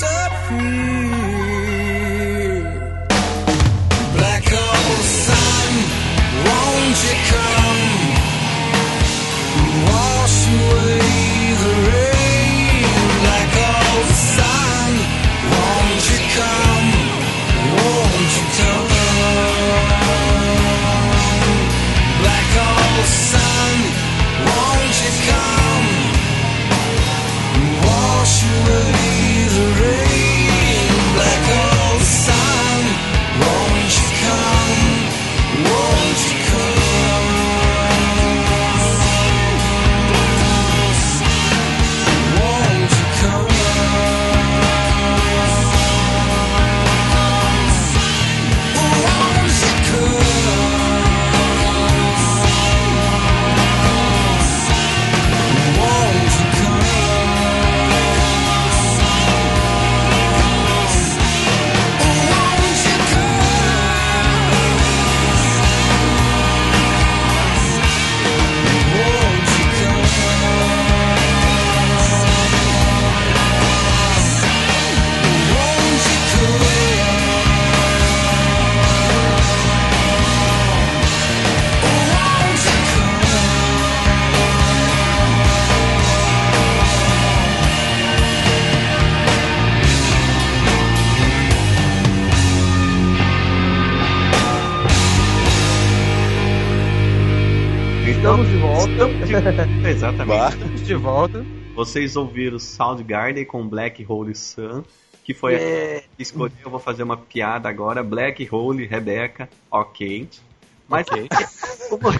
disappear. Black hole sun, won't you come? Wash away the rain. Black hole sun, won't you come? Won't you come? Black hole sun, won't you come? Wash away the rain. Black hole sun, won't you come? Won't you come? Won't you come? Won't you come? Won't you come? Estamos de volta. Estamos de... Exatamente. Estamos de volta. Vocês ouviram Soundgarden com Black Hole Sun, que que foi É. a que escolheu. Eu vou fazer uma piada agora. Black Hole, Rebeca, ok. Mas Ok. como...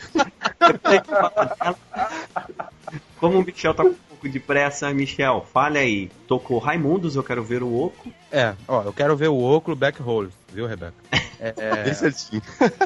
como o Michel tá com um pouco de pressa, Michel, fale aí. Tocou Raimundos, eu quero ver o Oco. É, ó, eu quero ver o óculo Black Hole, viu, Rebeca? É, é... Bem certinho.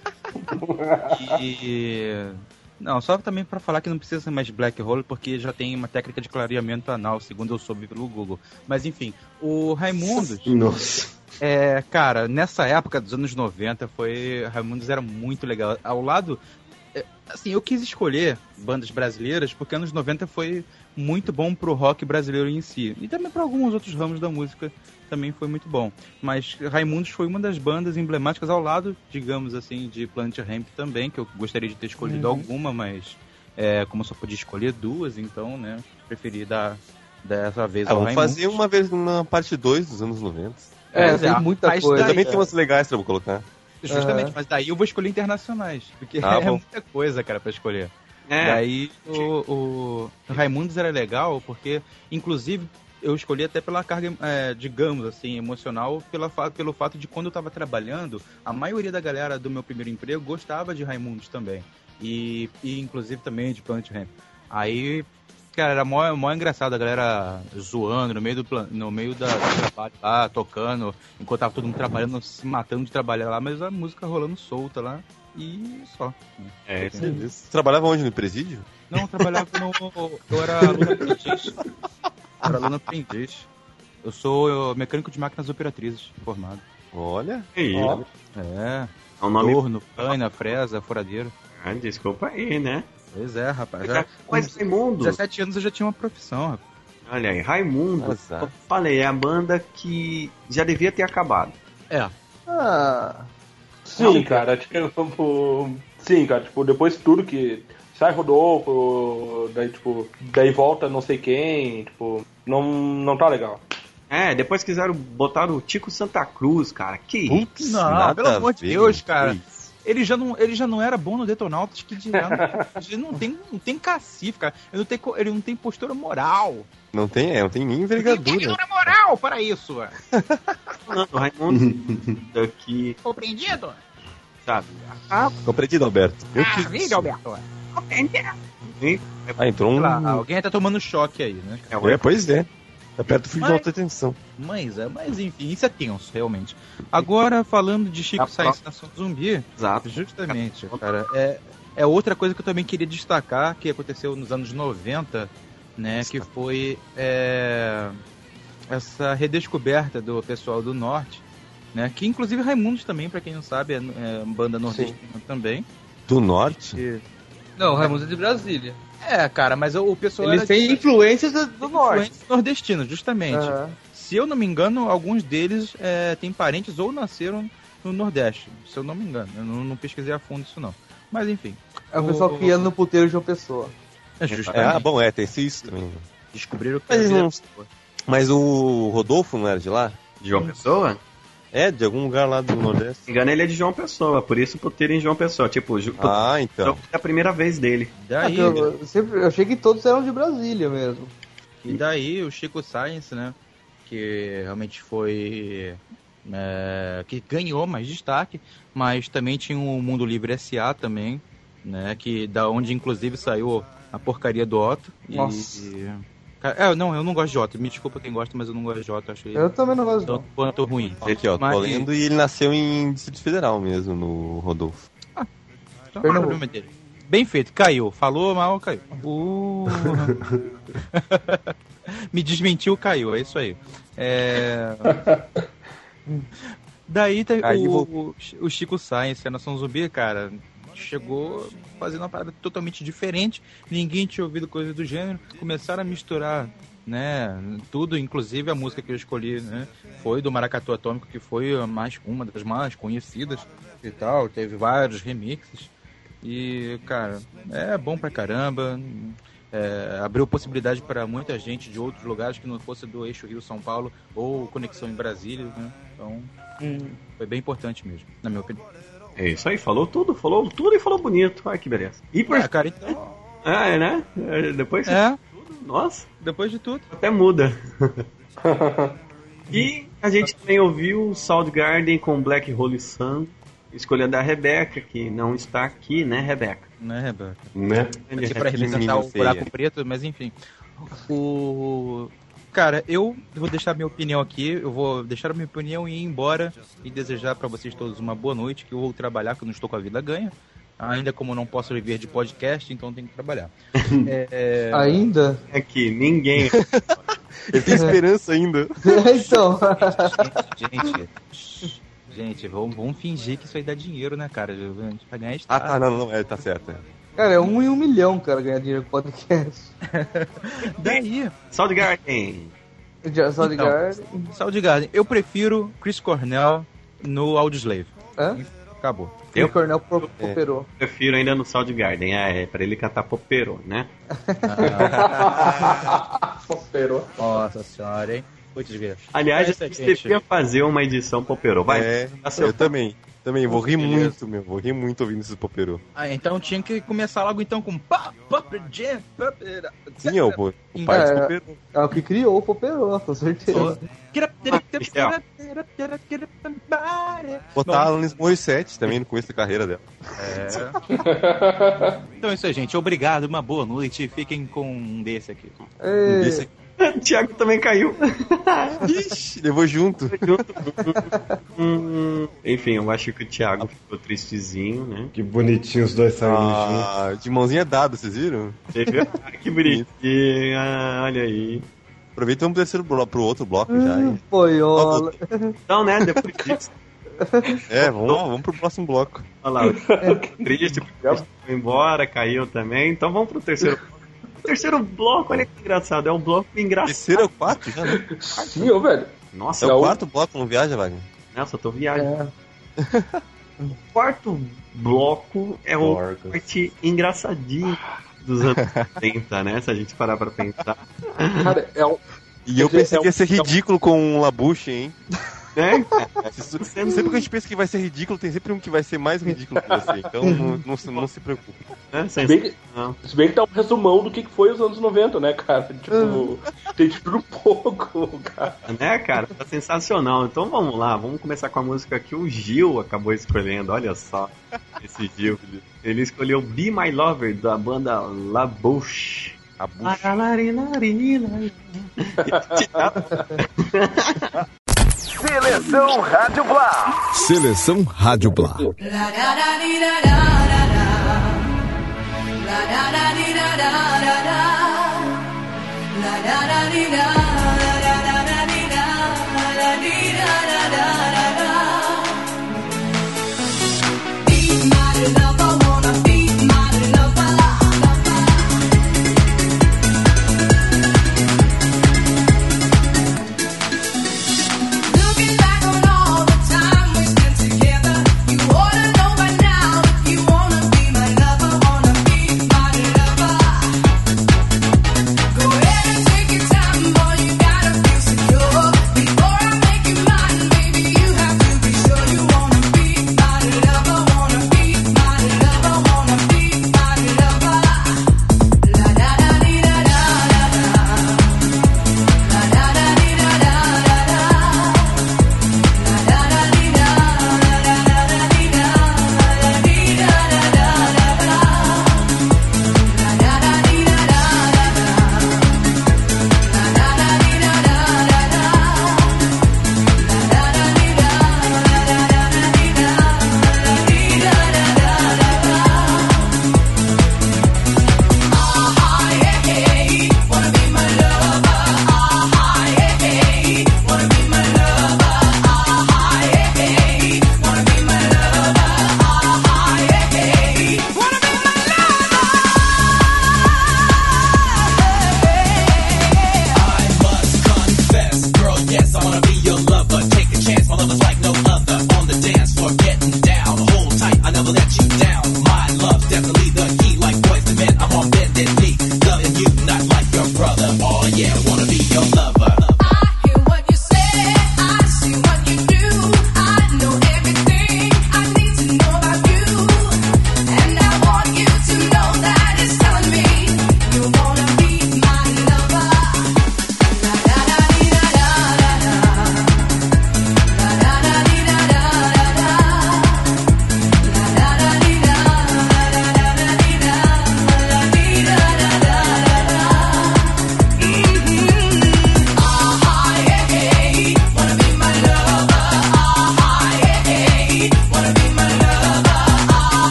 E... Não, só também pra falar que não precisa ser mais Black Hole, porque já tem uma técnica de clareamento anal, segundo eu soube pelo Google. Mas enfim, o Raimundos... Nossa. É, cara, nessa época dos anos noventa, foi... Raimundos era muito legal. Ao lado... é, assim, eu quis escolher bandas brasileiras, porque anos noventa foi muito bom pro rock brasileiro em si. E também para alguns outros ramos da música também foi muito bom. Mas Raimundos foi uma das bandas emblemáticas ao lado, digamos assim, de Planet Hemp também, que eu gostaria de ter escolhido Uhum. alguma, mas é, como eu só podia escolher duas, então, né, preferi dar dessa vez Ah, ao vamos Raimundos. fazer uma vez uma parte dois dos anos noventa. É, Mas tem é, muita mas coisa. daí- Também tem umas legais pra eu colocar. Justamente, Aham. mas daí eu vou escolher internacionais, porque Ah, é bom. muita coisa, cara, pra escolher. É. Daí o, o Raimundos era legal, porque, inclusive, eu escolhi até pela carga, é, digamos assim, emocional, pela, fa- pelo fato de quando eu tava trabalhando, a maioria da galera do meu primeiro emprego gostava de Raimundos também. E, e inclusive também de Planet Hemp. Aí, cara, era mó, mó engraçado a galera zoando no meio do, plan- no meio da, do trabalho lá, tocando, enquanto tava todo mundo trabalhando, se matando de trabalhar lá, mas a música rolando solta lá. E só. É, Você trabalhava onde? No presídio? Não, eu trabalhava no. Eu era aluno aprendiz. Eu era aluno aprendiz. Eu sou mecânico de máquinas operatrizes, formado. Olha. aí. Ó. É. É um nome. Torno, paina, fresa, furadeiro. Ah, desculpa aí, né? Pois é, rapaz. Já, Mas com Raimundos, dezessete anos eu já tinha uma profissão, rapaz. olha aí, Raimundos, Azar. eu falei, é a banda que já devia ter acabado. É. Ah, Sim, cara, tipo. Sim, cara, tipo, depois de tudo que. Sai Rodolfo, daí, tipo, daí volta não sei quem, tipo, não, não tá legal. É, depois quiseram botar o Tico Santa Cruz, cara. Que Putz, Não, nada pelo amor a de ver, Deus, que cara. isso. Ele já não, ele já não era bom no Detonautas, que dirá. Não, ele não tem, não tem cacife, cara. Ele não tem, co- ele não tem postura moral. Não tem, é, não tem nem Não envergadura. tem postura moral para isso, ué. não, o Raimundos que, Compreendido? sabe? Ah, Compreendido, Alberto. Eu Ah, quis vídeo, isso. Alberto, ué. hein? Ah, entrou Sei um... lá, alguém tá tomando choque aí, né? É o É, pois é. Tá perto do fio de Mas- alta tensão. Mas, é, mas enfim, isso é tenso, realmente. Agora, falando de Chico A Sainz Nação Zumbi, Exato. justamente, cara, é, é outra coisa que eu também queria destacar, que aconteceu nos anos noventa, né, que foi é, essa redescoberta do pessoal do Norte, né, que inclusive Raimundos também, pra quem não sabe, é, é banda nordestina também. Do norte? Que- Não, o Raimundo é de Brasília. É, cara, mas o, o pessoal eles era têm de- influências do, do norte. influências nordestinos, justamente. Aham. Se eu não me engano, alguns deles é, têm parentes ou nasceram no Nordeste. Se eu não me engano. Eu não, não pesquisei a fundo isso, não. Mas enfim. É o pessoal que ia no puteiro de uma pessoa. É É, justamente. ah, bom, é, tem isso também. Descobriram que Mas, eles havia- não... Mas o Rodolfo não era de lá? De João Pessoa? É, de algum lugar lá do Nordeste. Se engano, ele é de João Pessoa, por isso por ter em João Pessoa. Tipo, Ju- Ah, então. é a primeira vez dele. Daí, Ah, eu, eu sempre, eu achei que todos eram de Brasília mesmo. e daí o Chico Science, né? Que realmente foi. é, que ganhou mais destaque, mas também tinha o Mundo Livre S A também, né? Que da onde inclusive saiu a porcaria do Otto. Nossa. E... É, não, eu não gosto de Otto. Me desculpa quem gosta, mas eu não gosto de Otto. Achei Eu também não gosto tanto não. quanto ruim. Aqui, ó, tô Mas- lendo e ele nasceu em Distrito Federal mesmo, no Rodolfo. Então, Pernambuco. não é problema dele. Bem feito, caiu. Falou mal, caiu. Uh. Me desmentiu, caiu. É isso aí. É... Daí tem Aí o, o Chico Science, a Nação Zumbi, cara, chegou fazendo uma parada totalmente diferente. Ninguém tinha ouvido coisa do gênero. Começaram a misturar, né, tudo, inclusive a música que eu escolhi, né, foi do Maracatu Atômico, que foi a mais, uma das mais conhecidas e tal. Teve vários remixes. E, cara, é bom pra caramba. É, abriu possibilidade para muita gente de outros lugares que não fosse do eixo Rio-São Paulo ou conexão em Brasília, né? Então, foi bem importante mesmo, na minha opinião. É isso aí, falou tudo, falou tudo e falou bonito. Ai, que beleza. E por... É, cara, então... Ah, é, né? É, depois... É, Nossa, depois de tudo. até muda. E a gente também ouviu Soundgarden com Black Hole Sun, escolha da Rebeca, que não está aqui, né, Rebeca? Né, Rebeca? Né? Aqui pra representar o buraco preto, mas enfim. O... Cara, eu vou deixar minha opinião aqui, eu vou deixar a minha opinião e ir embora e desejar pra vocês todos uma boa noite, que eu vou trabalhar, que eu não estou com a vida ganha. Ainda como eu não posso viver de podcast, então tenho que trabalhar. É... Ainda? É que ninguém... Ele tem esperança ainda. Então. Gente, gente, gente vamos, vamos fingir que isso aí dá dinheiro, né, cara? A gente vai ganhar Ah, tá, não, não, é, tá certo. É. Cara, é um em um milhão, cara, ganhar dinheiro com podcast. Daí. Soundgarden. Soundgarden. Então, Soundgarden. Eu prefiro Chris Cornell no Audioslave. Hã? Acabou. Eu, Cornell Popperô. É, prefiro ainda no Soundgarden, é, é pra ele cantar Popperô, né? Ah. Popperô. Nossa senhora, hein? Putz, aliás, é a gente devia fazer uma edição Popperô. Vai, é, eu também. Também, vou rir Beleza. muito, meu. Vou rir muito ouvindo esses Popperô. Ah, então tinha que começar logo então com Pop, Pop, Jam, Pop. Sim, é o, o pai dos É, Popperô. é o que criou o Popperô, com certeza. Botar a Alanis Morissette também no começo da carreira dela. É. Então é isso aí, gente. Obrigado, uma boa noite. Fiquem com um desse aqui. Um desse aqui. O Thiago também caiu. Ixi, levou junto. hum, enfim, eu acho que o Thiago ficou tristezinho, né? Que bonitinho os dois saindo ah, juntos. de mãozinha dada, vocês viram? Você viu? Ah, que bonitinho, ah, olha aí. Aproveita e vamos pro, terceiro bloco, pro outro bloco já. Hum, Poiola. Então, né, depois disso. É, vamos, vamos pro próximo bloco. Olha lá, triste, foi embora, caiu também. Então vamos pro terceiro bloco. O terceiro bloco, olha que engraçado, é um bloco engraçado. Terceiro ou quarto já, né? Sim, ô, velho. Nossa, é o quarto bloco, não viaja, Wagner? Nossa, eu tô viajando. É. O quarto bloco é o parte engraçadinho dos anos setenta, né? Se a gente parar pra pensar. Cara, é um... E eu pensei que ia ser ridículo com um Labuche, hein? Né? Sempre que a gente pensa que vai ser ridículo, tem sempre um que vai ser mais ridículo que você. Então não, não, se, não se preocupe. É, se, bem que, se bem que tá um resumão do que foi os anos noventa, né, cara? Tipo, tem de tudo um pouco, cara. Né, cara? Tá sensacional. Então vamos lá, vamos começar com a música que o Gil acabou escolhendo. Olha só, esse Gil. Ele escolheu Be My Lover, da banda Labuche. A bucha. Seleção Rádio Blá. Seleção Rádio Blá. Boy,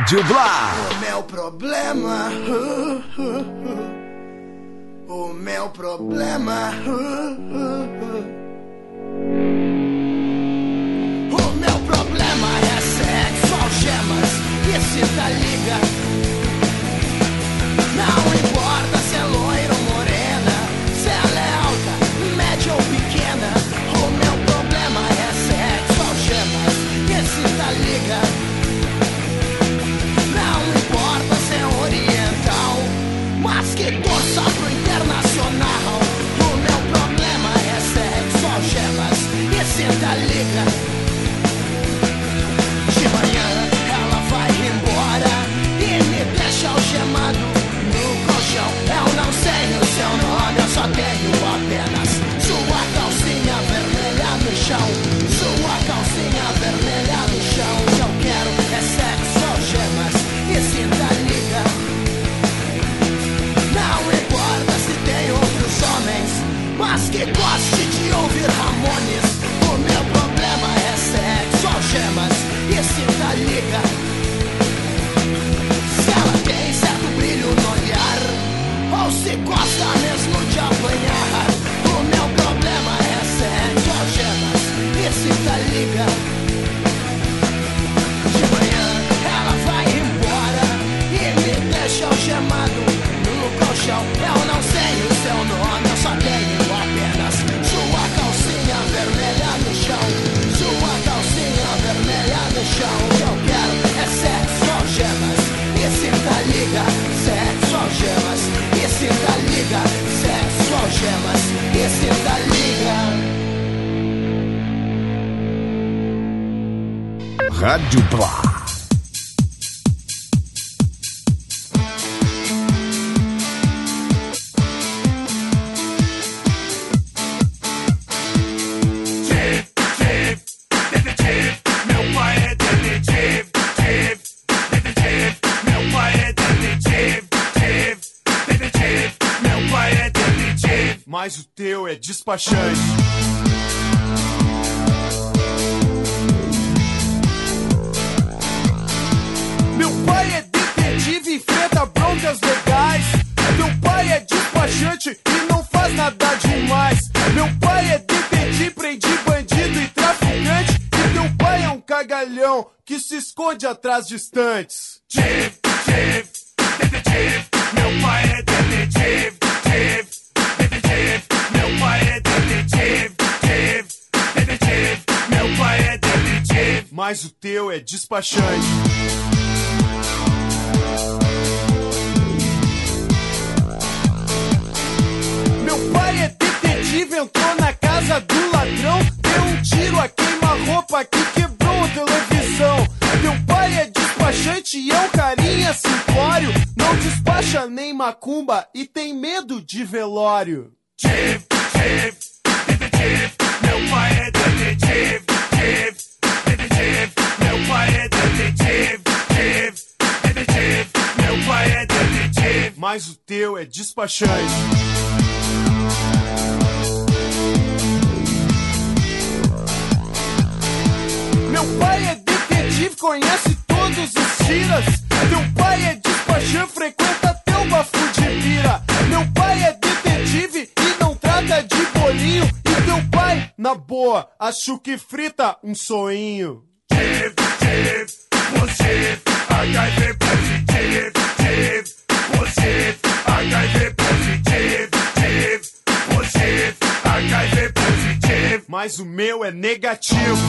Rádio Blá. O meu problema, uh, uh, uh. O meu problema, uh, uh, uh. O meu problema é sexo, algemas e cita liga. Não importa se é loira ou morena, se ela é alta, média ou pequena. O meu problema é sexo, algemas e cita liga. Não importa se é oriental, mas que torça pro internacional. O meu problema é sexo, algemas e cita liga. De manhã ela vai embora e me deixa algemado no colchão. Eu não sei o seu nome, eu só tenho apenas sua calcinha vermelha no chão. Sua calcinha vermelha no chão. O que eu quero é sexo, algemas e cinta liga. Não importa se tem outros homens, mas que goste de ouvir Ramones. O meu problema é sexo, algemas e cinta liga. Se ela tem certo brilho no olhar, ou se gosta mesmo de apanhar. O meu problema é sexo, algemas e cinta liga. De manhã ela vai embora e me deixa algemado no colchão. Eu não sei o seu nome, eu só tenho apenas sua calcinha vermelha no chão. Sua calcinha vermelha no chão. O que eu quero é sexo, algemas e cinta liga. Sexo, algemas e cinta liga. Sexo, algemas e cinta liga. Rádio Blá. Mas o teu é despachante. Meu pai é detetive e enfrenta broncas legais. Meu pai é despachante e não faz nada demais. Meu pai é detetive, prendi bandido e traficante. E teu pai é um cagalhão que se esconde atrás de estantes. Detetive, detetive, meu pai é detetive, detetive. Meu pai é detetive, detetive, detetive. Meu pai é detetive, mas o teu é despachante. Meu pai é detetive, entrou na casa do ladrão, deu um tiro a queima-roupa que quebrou a televisão. Teu pai é despachante e é um carinha simplório, não despacha nem macumba e tem medo de velório. Detetive, detetive, detetive. Meu pai é detetive, detetive, detetive. Meu pai é detetive, detetive, detetive. Meu pai é detetive, mas o teu é despachante. Meu pai é detetive, conhece todos os tiras. Teu pai é despachante, frequenta teu bafu de pira. Meu pai é detetive e não trata de bolinho. E teu pai, na boa, acho que frita um soinho. Tive, tive, positivo, H I V positivo, tive, positivo, H I V positivo, tive, positivo, H I V positivo, mas o meu é negativo.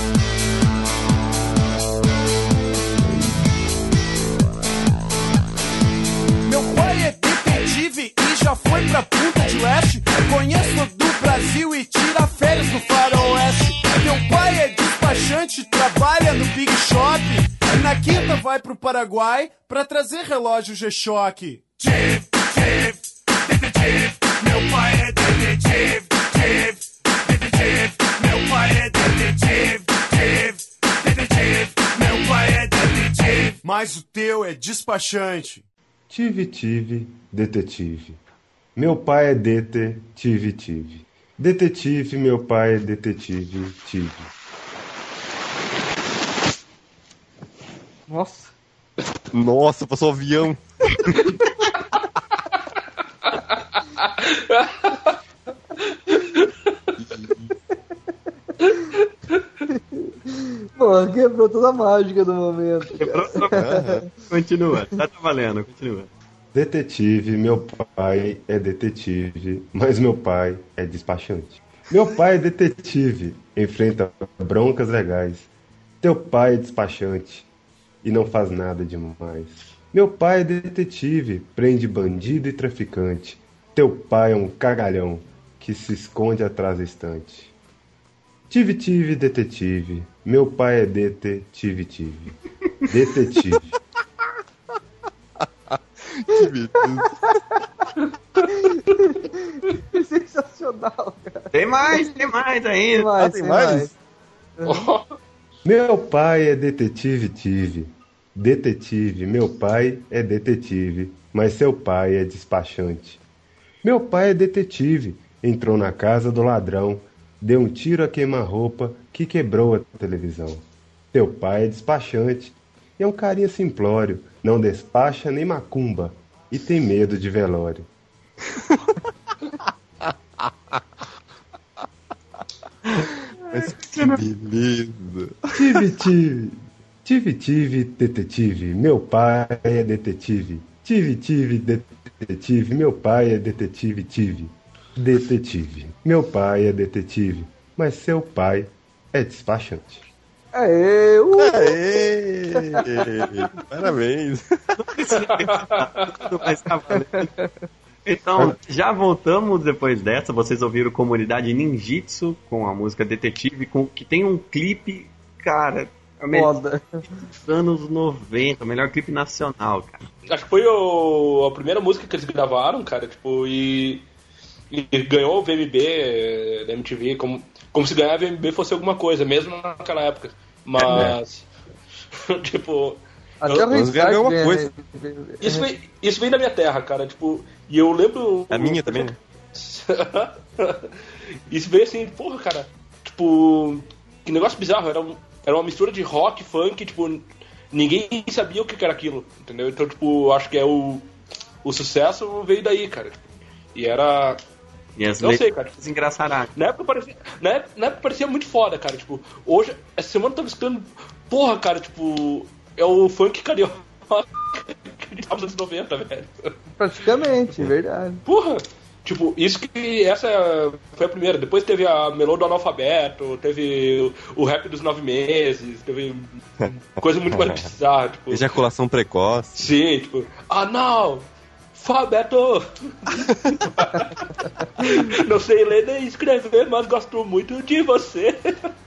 Meu pai é detetive e já foi pra Punta de Leste. Conheço todo o Brasil e tira férias no faroeste. Meu pai é despachante, trabalha no Big Shop. E na quinta vai pro Paraguai pra trazer relógio G-Shock. Detetive, detetive, meu pai é detetive, detetive, detetive. Meu pai é detetive, detetive, detetive. Meu pai é detetive, mas o teu é despachante. Tive, tive, detetive. Meu pai é detetive, tive. Detetive, meu pai é detetive, tive. Nossa. Nossa, passou um avião. Pô, quebrou toda a mágica do momento. Quebrou toda... Continua, tá valendo, continua. Detetive, meu pai é detetive, mas meu pai é despachante. Meu pai é detetive, enfrenta broncas legais. Teu pai é despachante e não faz nada demais. Meu pai é detetive, prende bandido e traficante. Teu pai é um cagalhão que se esconde atrás da estante. Tive, tive, detetive. Meu pai é detetive, tive. Detetive. Sensacional, cara. Tem mais, tem mais ainda. Tem mais, ah, tem tem mais? mais. Meu pai é detetive, tive. Detetive, meu pai é detetive, mas seu pai é despachante. Meu pai é detetive, entrou na casa do ladrão, deu um tiro a queima-roupa que quebrou a televisão. Teu pai é despachante, e é um carinha simplório, não despacha nem macumba, e tem medo de velório. Mas que beleza. Tive, tive, tive, tive, detetive, meu pai é detetive. Tive, tive, detetive, meu pai é detetive, tive. Detetive, meu pai é detetive, mas seu pai é despachante. Aê, uh! Aê! Parabéns. Então, já voltamos depois dessa. Vocês ouviram Comunidade Ninjitsu com a música Detetive, com, que tem um clipe, cara, é o melhor Foda. clipe dos anos noventa, o melhor clipe nacional, cara. Acho que foi o, a primeira música que eles gravaram, cara, tipo, e, e ganhou o V M B da M T V, como, como se ganhar V M B fosse alguma coisa, mesmo naquela época. Mas, é, tipo... Até o Restart alguma ganha, coisa. né? Isso veio, isso veio da minha terra, cara, tipo, e eu lembro... A minha também, né? Isso veio assim, porra, cara, tipo, que negócio bizarro, era, um, era uma mistura de rock, funk, tipo, ninguém sabia o que era aquilo, entendeu? Então, tipo, acho que é o, o sucesso veio daí, cara, tipo, e era... E as não sei, cara. Engraçará. Na época parecia, na época, na época parecia muito foda, cara, tipo, hoje, essa semana eu tava escutando, porra, cara, tipo, é o funk carioca de nos anos noventa, velho. Praticamente, verdade. Porra! Tipo, isso que essa foi a primeira. Depois teve a Melô do Analfabeto, teve o, o Rap dos Nove Meses, teve coisa muito mais bizarra. Tipo, ejaculação precoce. Sim, tipo, anal, fabeto. Não sei ler nem escrever, mas gosto muito de você.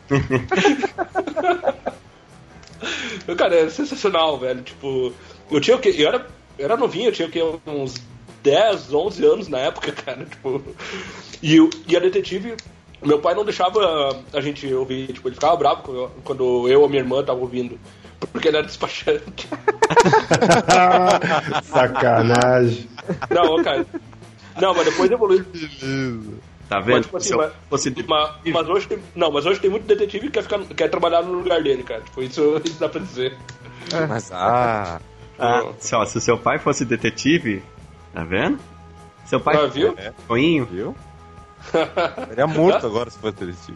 Cara, era sensacional, velho. Tipo, eu tinha o quê? Eu era, eu era novinho, eu tinha o quê? Uns dez, onze anos na época, cara. Tipo, e, e a Detetive, meu pai não deixava a gente ouvir. Tipo, ele ficava bravo quando eu, quando eu ou minha irmã tava ouvindo. Porque ele era despachante. Sacanagem. Não, cara. Não, mas depois evoluiu. Tá vendo? Mas, tipo assim, Seu- mas, fosse mas, mas hoje tem, não, mas hoje tem muito detetive que quer, ficar, quer trabalhar no lugar dele, cara. Tipo, isso, isso dá pra dizer. Mas, ah... Ah, se, ó, se o seu pai fosse detetive, tá vendo? Seu pai Ah, viu? É, Coinho. viu? Ele é morto agora se fosse detetive.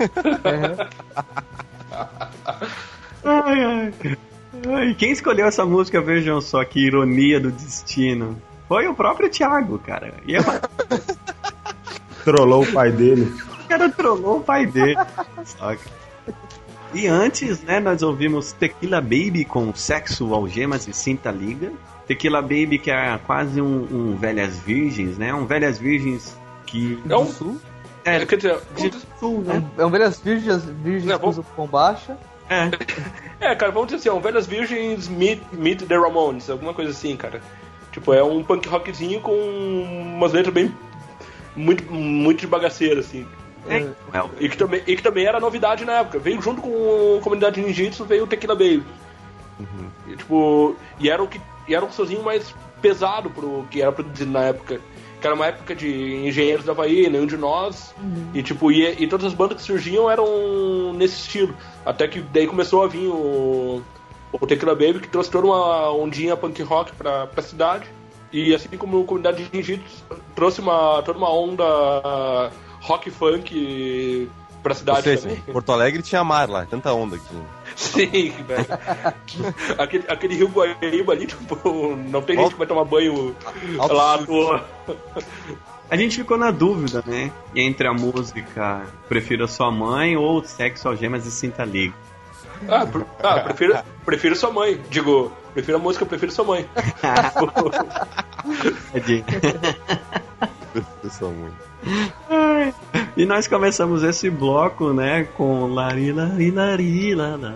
Ai, ai. Ai, quem escolheu essa música, vejam só que ironia do destino. Foi o próprio Thiago, cara. E eu... Trollou o pai dele. O cara trollou o pai dele. Saca? E antes, né, nós ouvimos Tequila Baby com Sexo, Algemas e Cinta Liga. Tequila Baby, que é quase um, um Velhas Virgens, né? Um Velhas Virgens que... É um- do Sul? É, Quer dizer, de Sul, É né? um, é um Velhas Virgens, virgens Não, que usam com baixa. É. É, cara, vamos dizer assim, é um Velhas Virgens meet, meet the Ramones, alguma coisa assim, cara. Tipo, é um punk rockzinho com umas letras bem... Muito, muito de bagaceira, assim. É. É o- E que, também, e que também era novidade na época. Veio junto com a comunidade ninjitsu, veio o Tequila Baby. E, tipo, e era o que e era um sozinho mais pesado pro que era produzido na época. Que era uma época de Engenheiros da Havaí, Nenhum de Nós. E tipo, e, e todas as bandas que surgiam eram nesse estilo. Até que daí começou a vir o, o Tequila Baby, que trouxe toda uma ondinha punk rock pra, pra cidade. E assim como a comunidade de Jiu-Jitsu trouxe uma, toda uma onda rock funk pra cidade. Ou seja, também. Porto Alegre tinha mar lá, tanta onda aqui. Sim, velho. aquele, aquele Rio Guaíba ali, tipo, não tem gente que vai tomar banho Alto lá à toa. A gente ficou na dúvida, né? Entre a música Prefiro a Sua Mãe ou Sexo, Algemas e Cinta Liga. Ah, pr- ah prefiro, prefiro sua mãe. Digo, prefiro a música, prefiro sua mãe. Prefiro sua mãe. Ai, e nós começamos esse bloco, né, com Lari, Lari, Lari, Lala.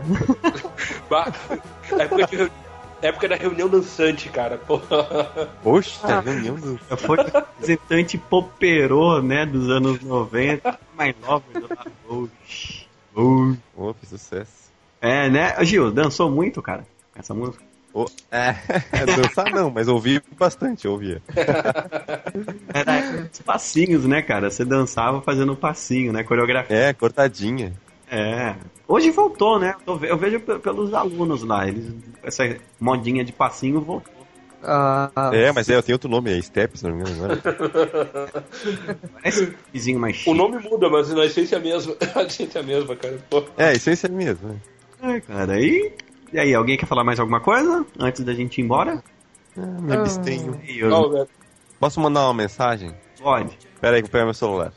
época, de, época da reunião dançante, cara. Porra. Poxa, ah, reunião dançante. Foi o representante poperô, né, dos anos noventa. Mais nova do lado. Oh, que sucesso. É, né? Gil, dançou muito, cara, essa música? Oh, é, dançar não, mas ouvi bastante, eu ouvia. Era os passinhos, né, cara? Você dançava fazendo um passinho, né? Coreografia. É, cortadinha. É. Hoje voltou, né? Eu vejo pelos alunos lá, eles, essa modinha de passinho voltou. Ah, é, mas é, tem outro nome, é Steps, não me engano agora. Parece um vizinho mais chique. O nome muda, mas a essência é a mesma. A essência é a mesma, cara. Pô. É, a essência é a mesma. Né? É, cara, e... E aí, alguém quer falar mais alguma coisa antes da gente ir embora? Ah, me abstenho. Ah, eu... oh, Posso mandar uma mensagem? Pode. Pera aí que eu pego meu celular.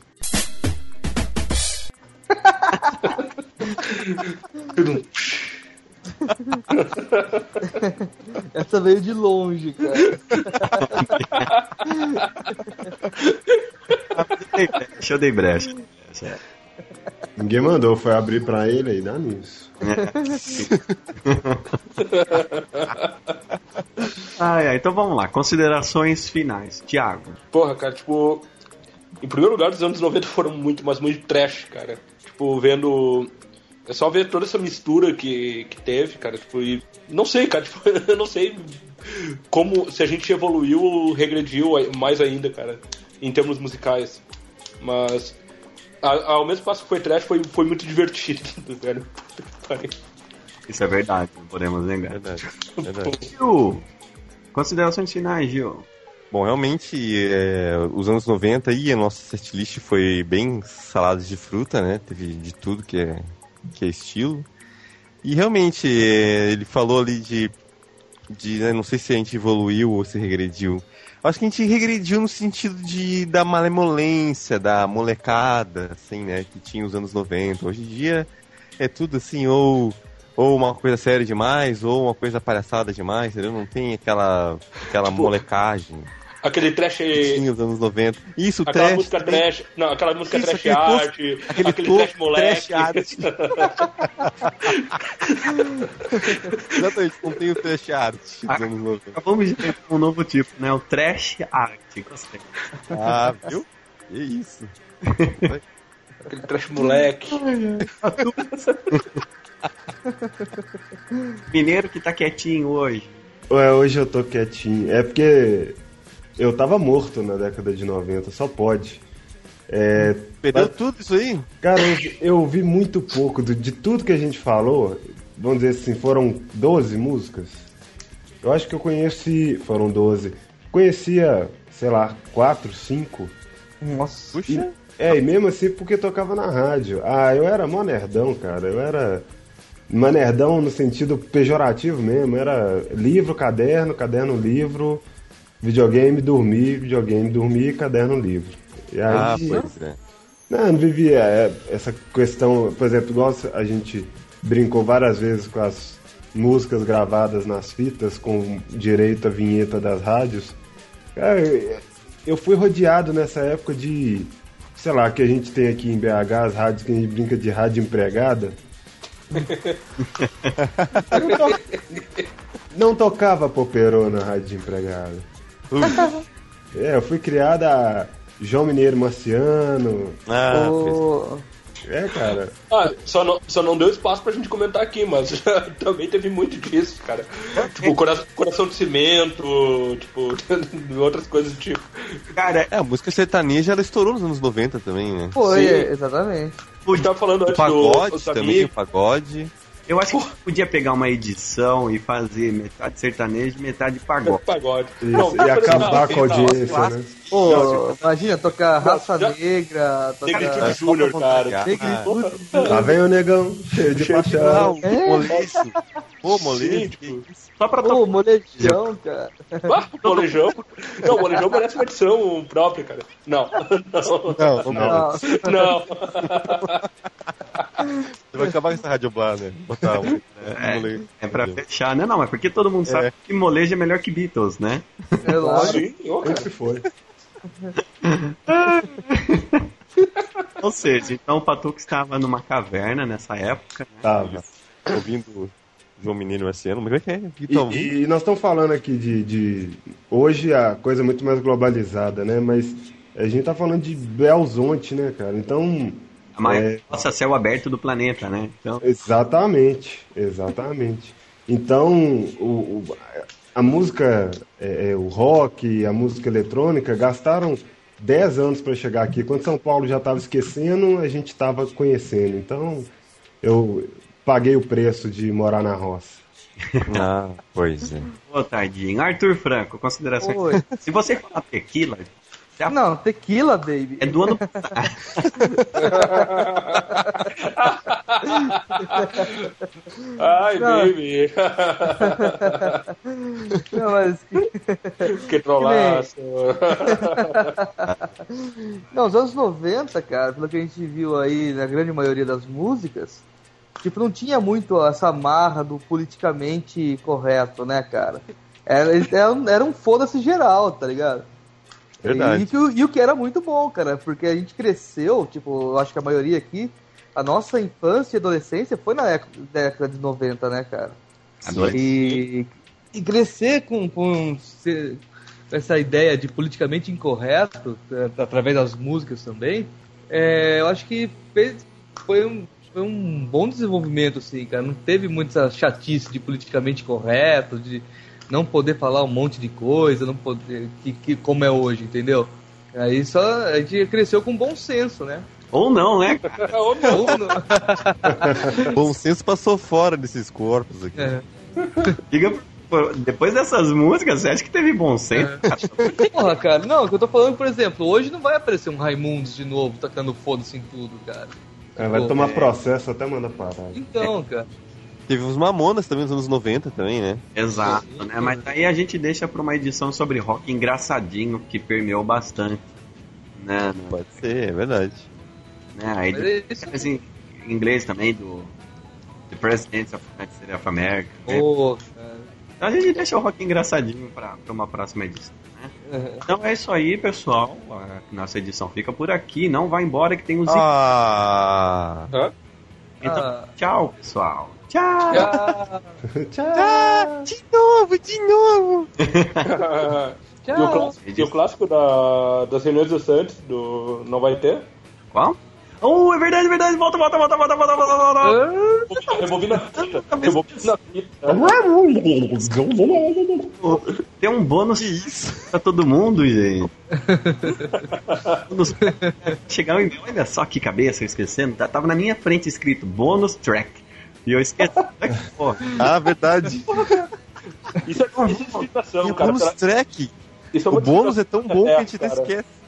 Essa veio de longe, cara. Deixa eu dei brecha. Ninguém mandou, foi abrir pra ele aí, dá nisso. Ai, ai, então vamos lá, considerações finais. Thiago. Porra, cara, tipo, em primeiro lugar, os anos noventa foram muito, mas muito trash, cara. Tipo, vendo... É só ver toda essa mistura que, que teve, cara, tipo, e... Não sei, cara, tipo, eu não sei como, se a gente evoluiu ou regrediu mais ainda, cara, em termos musicais. Mas... Ao mesmo passo que foi trash, foi, foi muito divertido, velho. Isso é verdade, não podemos negar. Verdade, verdade. Gil, considerações finais, Gil. Bom, realmente, é, os anos noventa e a nossa setlist foi bem salada de fruta, né? Teve de tudo que é, que é estilo. E realmente, é, ele falou ali de... de né, não sei se a gente evoluiu ou se regrediu. Acho que a gente regrediu no sentido de, da malemolência, da molecada, assim, né, que tinha os anos noventa. Hoje em dia é tudo assim, ou, ou uma coisa séria demais, ou uma coisa palhaçada demais, entendeu? Não tem aquela, aquela tipo, molecagem. Aquele trash... Que tinha os anos noventa. Isso, aquela trash... música também. trash... Não, aquela música Isso, trash aquele art, aquele, aquele to... trash moleque. Trash art. Exatamente, não tem o trash art dos anos noventa. Acabamos de ter um novo tipo, né? O trash art. Gostei. Ah, viu? Que isso. Aquele trash moleque. Mineiro que tá quietinho hoje. Ué, hoje eu tô quietinho. É porque eu tava morto na década de noventa, só pode. É, Perdeu mas, tudo isso aí? Cara, eu, eu ouvi muito pouco do, de tudo que a gente falou. Vamos dizer assim, foram doze músicas. Eu acho que eu conheci... Foram doze. Conhecia, sei lá, quatro, cinco. Nossa. Puxa. É, e mesmo assim porque tocava na rádio. Ah, eu era mó nerdão, cara. Eu era... Mas nerdão no sentido pejorativo mesmo. Era livro, caderno, caderno, livro, videogame, dormir, videogame, dormir, caderno, livro. E aí, ah, pois é. Não, não vivia é, essa questão, por exemplo, igual a gente brincou várias vezes com as músicas gravadas nas fitas, com direito à vinheta das rádios. Cara, eu fui rodeado nessa época de, sei lá, que a gente tem aqui em B H, as rádios que a gente brinca de rádio empregada. não, to... não tocava poperô na rádio de empregada. É, eu fui criada a João Mineiro Marciano. Ah, oh. É, cara. Ah, só não, só não deu espaço pra gente comentar aqui, mas também teve muito disso, cara. Tipo, coração, coração de cimento, tipo, outras coisas do tipo. Cara, é, a música sertaneja ela estourou nos anos noventa também, né? Foi, Sim. exatamente. A gente tava falando antes o pagode do, também, o pagode. Eu acho que a gente podia pegar uma edição e fazer metade sertanejo e metade pagode. Pagode. Isso, e acabar com a audiência, né? Pô, imagina tocar Raça já- Negra, tocar... Negritude Júnior, cara. Negritude. Lá vem o negão, cheio de paixão. É? Molejo. Pô, molejo. Sim, tipo, Só pra Pô, tocar. molejão, cara. ah, o molejão. Não, o molejão merece uma edição própria, cara. Não. Não, não. Não. Não. Você vai acabar com essa rádio blá, né? Botar um, É, um molejo. é pra fechar, né? Não, mas porque todo mundo sabe que molejo é melhor que Beatles, né? É lógico. Sim, ô, cara. Sempre foi. Ou seja, então o Patuca estava numa caverna nessa época, né? Tava. Ouvindo João Menino esse ano, mas como é que é? E, Então, e nós estamos falando aqui de, de... Hoje a coisa é muito mais globalizada, né? Mas a gente tá falando de Belzonte, né, cara? Então... A maior é, nossa céu aberto do planeta, né? Então, exatamente, exatamente. Então, o, o- a música, é, é, o rock, a música eletrônica gastaram dez anos para chegar aqui. Quando São Paulo já estava esquecendo, a gente estava conhecendo. Então, eu paguei o preço de morar na roça. ah, pois é. Ô, tadinho. Arthur Franco, considerações. Oi. Se você falar tequila, já Não, tequila, baby. é do ano. Ai, Não. baby. Não, mas... Que trollaço. Não, os anos noventa, cara, pelo que a gente viu aí na grande maioria das músicas, tipo, não tinha muito essa marra do politicamente correto, né, cara? Era, era, um- era um foda-se geral, tá ligado? Verdade. E, que o- e o que era muito bom, cara, porque a gente cresceu, tipo, eu acho que a maioria aqui, a nossa infância e adolescência foi na época- década de noventa, né, cara? E, e crescer com, com se- essa ideia de politicamente incorreto, eh, através das músicas também, é, eu acho que fez, foi, um, foi um bom desenvolvimento, assim, cara. Não teve muita chatice de politicamente correto, de não poder falar um monte de coisa, não poder, que, que, como é hoje, entendeu? Aí só a gente cresceu com bom senso, né? Ou não, né, cara? Ou não. Bom senso passou fora desses corpos aqui. É. Diga, pô, depois dessas músicas, você acha que teve bom senso? Porra, cara, não, o que eu tô falando, por exemplo, hoje não vai aparecer um Raimundos de novo tacando foda-se em tudo, cara. É, vai Pô, tomar é. processo até mandar parar. Então, cara. Teve os Mamonas também nos anos noventa também, né? Exato, né? Mas aí a gente deixa pra uma edição sobre rock engraçadinho que permeou bastante. Né? Pode ser, é verdade. Né? Aí Mas é isso. depois em inglês também do The Presidents of the United States of America. Né? Pô, cara. Então a gente deixa o rock engraçadinho pra, pra uma próxima edição. Né? Então é isso aí, pessoal. A nossa edição fica por aqui. Não vai embora que tem os. Ah! Então, Ah. tchau, pessoal. Tchau. Tchau. Ah, de novo, de novo! E o clássico, e o clássico da, das reuniões do Santos do Não Vai Ter? Qual? Oh, é verdade, é verdade. Volta, volta, volta, volta, volta, volta, volta. Rebobina a fita. Rebobina a fita. Tem um bônus pra todo mundo, gente. Bônus- Chegar o e-mail, olha só que cabeça, eu esquecendo. Tá- Tava na minha frente escrito bônus track. E eu esqueci. Porra. Ah, verdade. Isso é uma explicação, E o cara. bônus track. Isso é O uma bônus é tão bom que a gente até cara. esquece.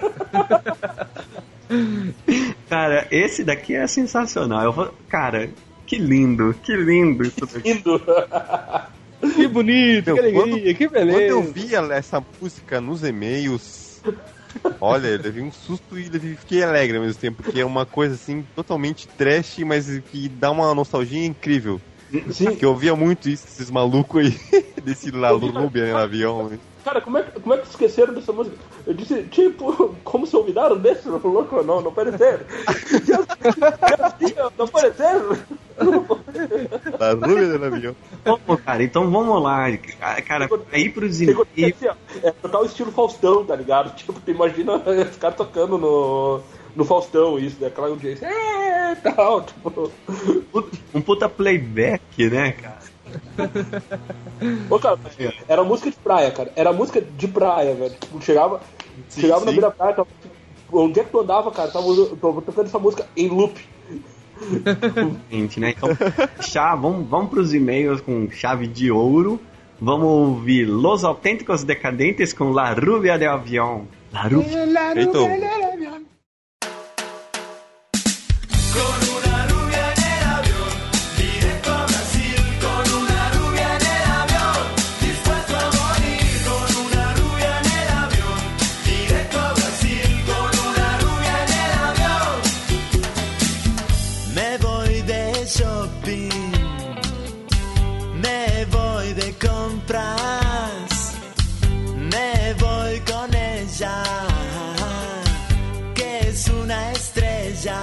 Cara, esse daqui é sensacional. Eu vou... Cara, que lindo, que lindo isso daqui. Lindo. Que bonito, Meu, que alegria, quando- que Quando beleza. eu vi essa música nos e-mails, olha, eu levei um susto e levei- fiquei alegre ao mesmo tempo, porque é uma coisa assim totalmente trash, mas que dá uma nostalgia incrível. Sim. Que eu via muito isso, esses malucos aí, desse Lalo Rubia né, no avião. Né? Cara, como é, que- como é que esqueceram dessa música? Eu disse, tipo, como se olvidaram desse? Louco, não, não pode ser. Não pode ser. Lalo Rubia no avião. Vamos, cara, então vamos lá. Cara, aí pros Chegou e-mails. assim, ó, é total estilo Faustão, tá ligado? Tipo, tu imagina os caras tocando no, no Faustão, isso, né? Aquela audiência, é, tal, tipo... Um puta playback, né, cara? Ô, cara, era música de praia, cara. Era música de praia, velho. Tipo, chegava, Sim, chegava sim. na beira da praia, tava, tipo, onde é que tu andava, cara? Tava, tava tocando essa música em loop. Gente, né? Então, chá, vamos, vamos pros e-mails com chave de ouro. Vamos ouvir Los Auténticos Decadentes com La Rubia de Avión. La Rubia. Feito. Me voy de shopping, me voy de compras, me voy con ella, que es una estrella.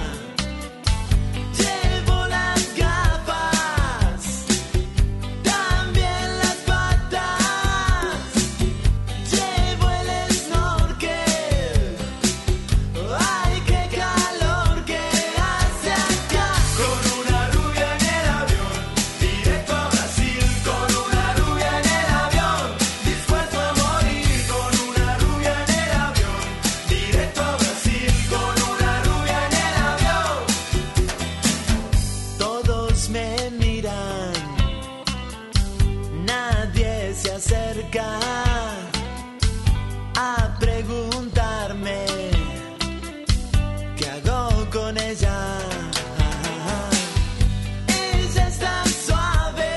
Llevo las gafas, también las patas, llevo el snorkel. Ay, qué calor que hace acá. Con una rubia en el avión, directo a Brasil. Con una rubia en el avión, dispuesto a morir. Con una rubia en el avión, directo a Brasil. Con una rubia en el avión. Todos me miran, nadie se acerca a preguntarme ¿qué hago con ella? Ella es tan suave,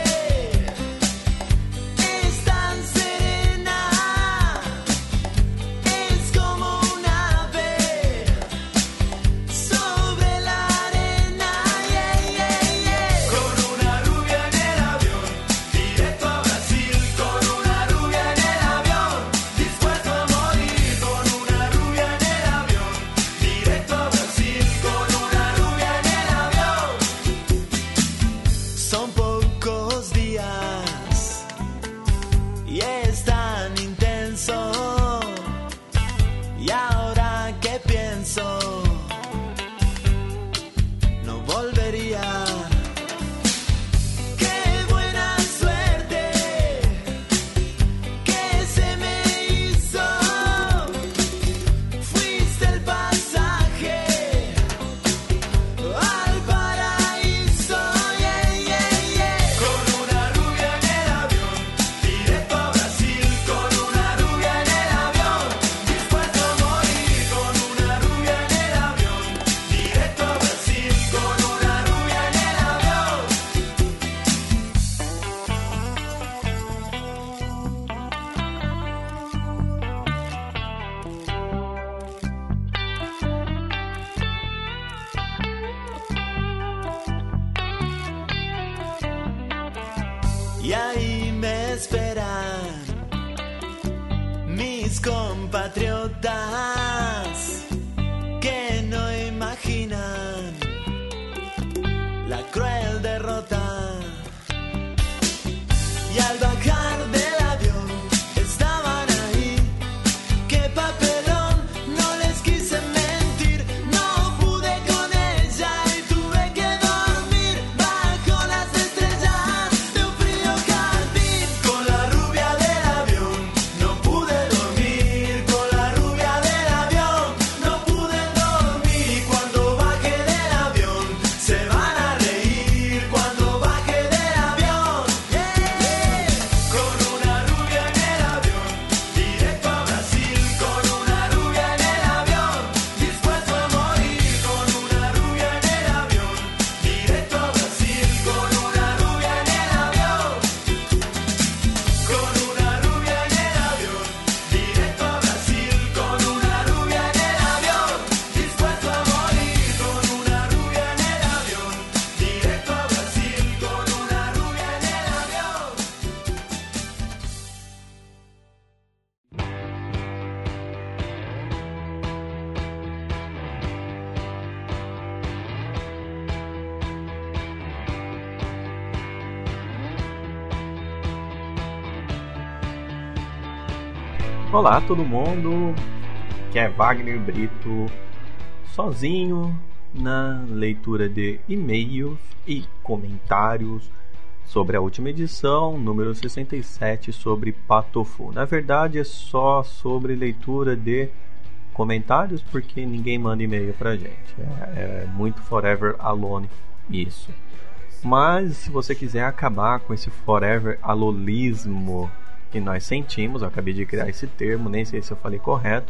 es tan serena, es como un ave sobre la arena. Yeah, yeah, yeah. Con una rubia en el avión, directo a Brasil. Con una rubia en el avión, dispuesto a morir. Con una rubia en el avión, directo a Brasil. Con una rubia en el avión. Son pocos días y es tan intenso. Y ahora que pienso, no volvería. Qué buena suerte que se me hizo. Fuiste el pasaje al paraíso. Yeah, yeah, yeah. Con una rubia en el avión, directo a Brasil. Con una rubia en el avión, dispuesto a morir. Con una rubia en el avión, directo a Brasil. Con una rubia en el avión. Y ahí me esperan mis compatriotas que no imaginan la cruel derrota. Y al bajar del avión estaban ahí. Qué papelón, no les quise mentir. No pude con ella y tuve que dormir bajo las estrellas de un frío jardín. Con la rubia del avión no pude dormir. Con la rubia del avión no pude dormir. Y cuando baje del avión se van a reír. Cuando baje del avión, yeah, yeah. Con una rubia en el avión, directo a Brasil. Con una rubia en el avión, dispuesto a morir. Con una rubia en el avión, directo a Brasil. Con una rubia en el avión. Con una rubia en el avión, directo a Brasil. Con una rubia en el avión, dispuesto a morir. Con una rubia en el avión, directo a Brasil. Con una rubia en el avión. Olá todo mundo, que é Wagner Brito, sozinho na leitura de e-mails e comentários sobre a última edição, número sessenta e sete, sobre Patofu. Na verdade é só sobre leitura de comentários porque ninguém manda e-mail pra gente. É, é muito forever alone isso. Mas se você quiser acabar com esse forever alolismo que nós sentimos, eu acabei de criar esse termo, nem sei se eu falei correto,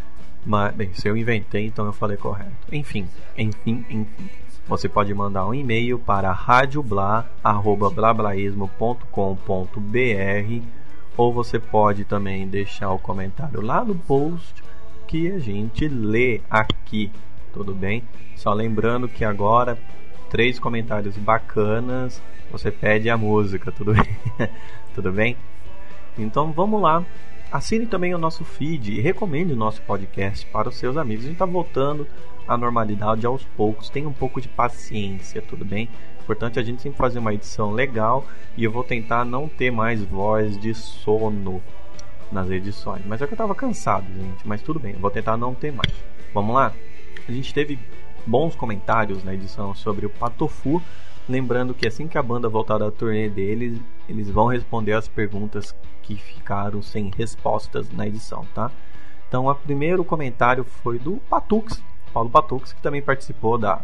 mas bem, se eu inventei, então eu falei correto. Enfim, enfim, enfim. Você pode mandar um e-mail para radiobla arroba blablaísmo ponto com ponto br, ou você pode também deixar o comentário lá no post que a gente lê aqui, tudo bem? Só lembrando que agora três comentários bacanas, você pede a música, tudo bem? Tudo bem? Então vamos lá. Assine também o nosso feed e recomende o nosso podcast para os seus amigos. A gente está voltando à normalidade aos poucos. Tenha um pouco de paciência, tudo bem? Importante a gente sempre fazer uma edição legal. E eu vou tentar não ter mais voz de sono nas edições. Mas é que eu estava cansado, gente. Mas tudo bem, eu vou tentar não ter mais. Vamos lá? A gente teve bons comentários na edição sobre o Patofu. Lembrando que assim que a banda voltar da turnê deles, eles vão responder as perguntas que ficaram sem respostas na edição, tá? Então, o primeiro comentário foi do Patux, Paulo Patux, que também participou da,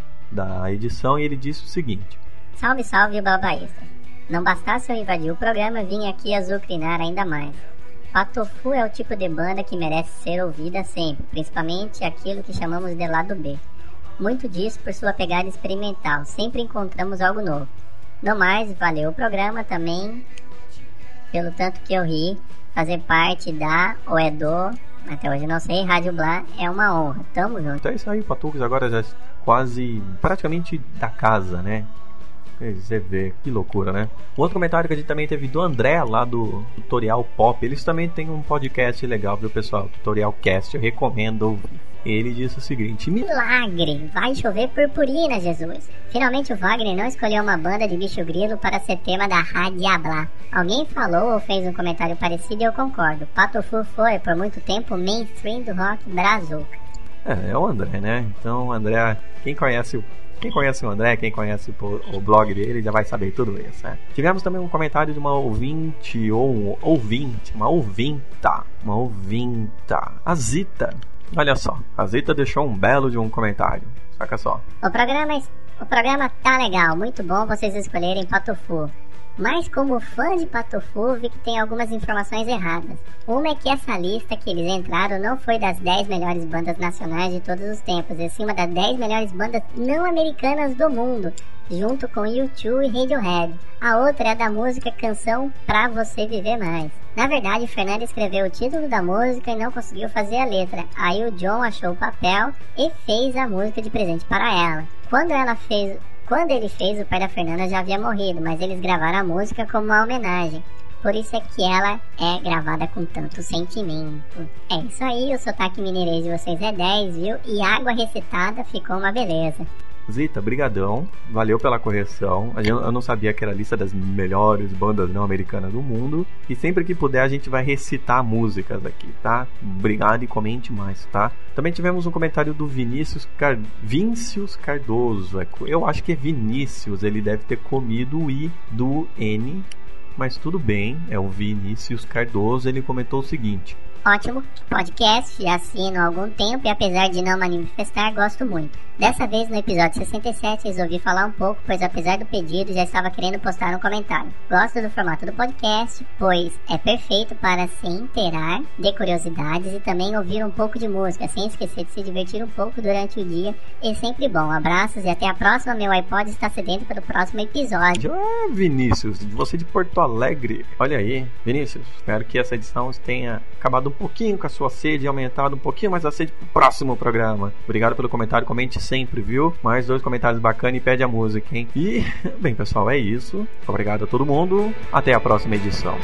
da edição, e ele disse o seguinte: Salve, salve, Blablaísta. Não bastasse eu invadir o programa, vim aqui azucrinar ainda mais. Patofu é o tipo de banda que merece ser ouvida sempre, principalmente aquilo que chamamos de lado B. Muito disso por sua pegada experimental, sempre encontramos algo novo. No mais, valeu o programa também, pelo tanto que eu ri, fazer parte da, ou é do, até hoje não sei, Rádio Blá é uma honra, tamo junto. Então é isso aí, Patux agora já é quase, praticamente da casa, né? Você vê, que loucura, né? Um outro comentário que a gente também teve do André, lá do Tutorial Pop. Eles também têm um podcast legal, viu, pessoal? Tutorial Cast, eu recomendo ouvir. Ele disse o seguinte: milagre, vai chover purpurina, Jesus. Finalmente o Wagner não escolheu uma banda de bicho grilo para ser tema da Rádio Blá. Alguém falou ou fez um comentário parecido e eu concordo. Patofu foi, por muito tempo, mainstream do rock brazuca. É, é o André, né? Então, André, quem conhece o Quem conhece o André, quem conhece o blog dele, já vai saber tudo isso, né? Tivemos também um comentário de uma ouvinte, ou um ouvinte, uma ouvinta, uma ouvinta, a Zita. Olha só, a Zita deixou um belo de um comentário, saca só. O programa, o programa tá legal, muito bom vocês escolherem Patofu. Mas como fã de Patofu, vi que tem algumas informações erradas. Uma é que essa lista que eles entraram não foi das dez melhores bandas nacionais de todos os tempos, e sim uma das dez melhores bandas não americanas do mundo, junto com U dois e Radiohead. A outra é a da música Canção Pra Você Viver Mais. Na verdade, Fernanda escreveu o título da música e não conseguiu fazer a letra. Aí o John achou o papel e fez a música de presente para ela. Quando ela fez... Quando ele fez, o pai da Fernanda já havia morrido, mas eles gravaram a música como uma homenagem. Por isso é que ela é gravada com tanto sentimento. É isso aí, o sotaque mineirês de vocês é dez, viu? E água recitada ficou uma beleza. Zita, brigadão, valeu pela correção. Eu não sabia que era a lista das melhores bandas não americanas do mundo. E sempre que puder a gente vai recitar músicas aqui, tá? Obrigado e comente mais, tá? Também tivemos um comentário do Vinícius, Car... Vinícius Cardoso. Eu acho que é Vinícius, ele deve ter comido o I do N, mas tudo bem, é o Vinícius Cardoso. Ele comentou o seguinte: ótimo podcast, já assino há algum tempo e apesar de não manifestar, gosto muito. Dessa vez, no episódio sessenta e sete, resolvi falar um pouco, pois apesar do pedido, já estava querendo postar um comentário. Gosto do formato do podcast, pois é perfeito para se inteirar de curiosidades e também ouvir um pouco de música, sem esquecer de se divertir um pouco durante o dia. É sempre bom. Abraços e até a próxima. Meu iPod está sedento pelo próximo episódio. Ah, Vinícius, você de Porto Alegre. Olha aí, Vinícius, espero que essa edição tenha acabado um pouquinho com a sua sede e aumentado um pouquinho mais a sede pro próximo programa. Obrigado pelo comentário, comente sempre, viu? Mais dois comentários bacanas e pede a música, hein? E, bem, pessoal, é isso. Obrigado a todo mundo. Até a próxima edição.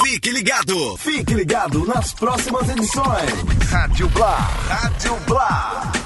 Fique ligado, fique ligado nas próximas edições. Rádio Blá, Rádio Blá.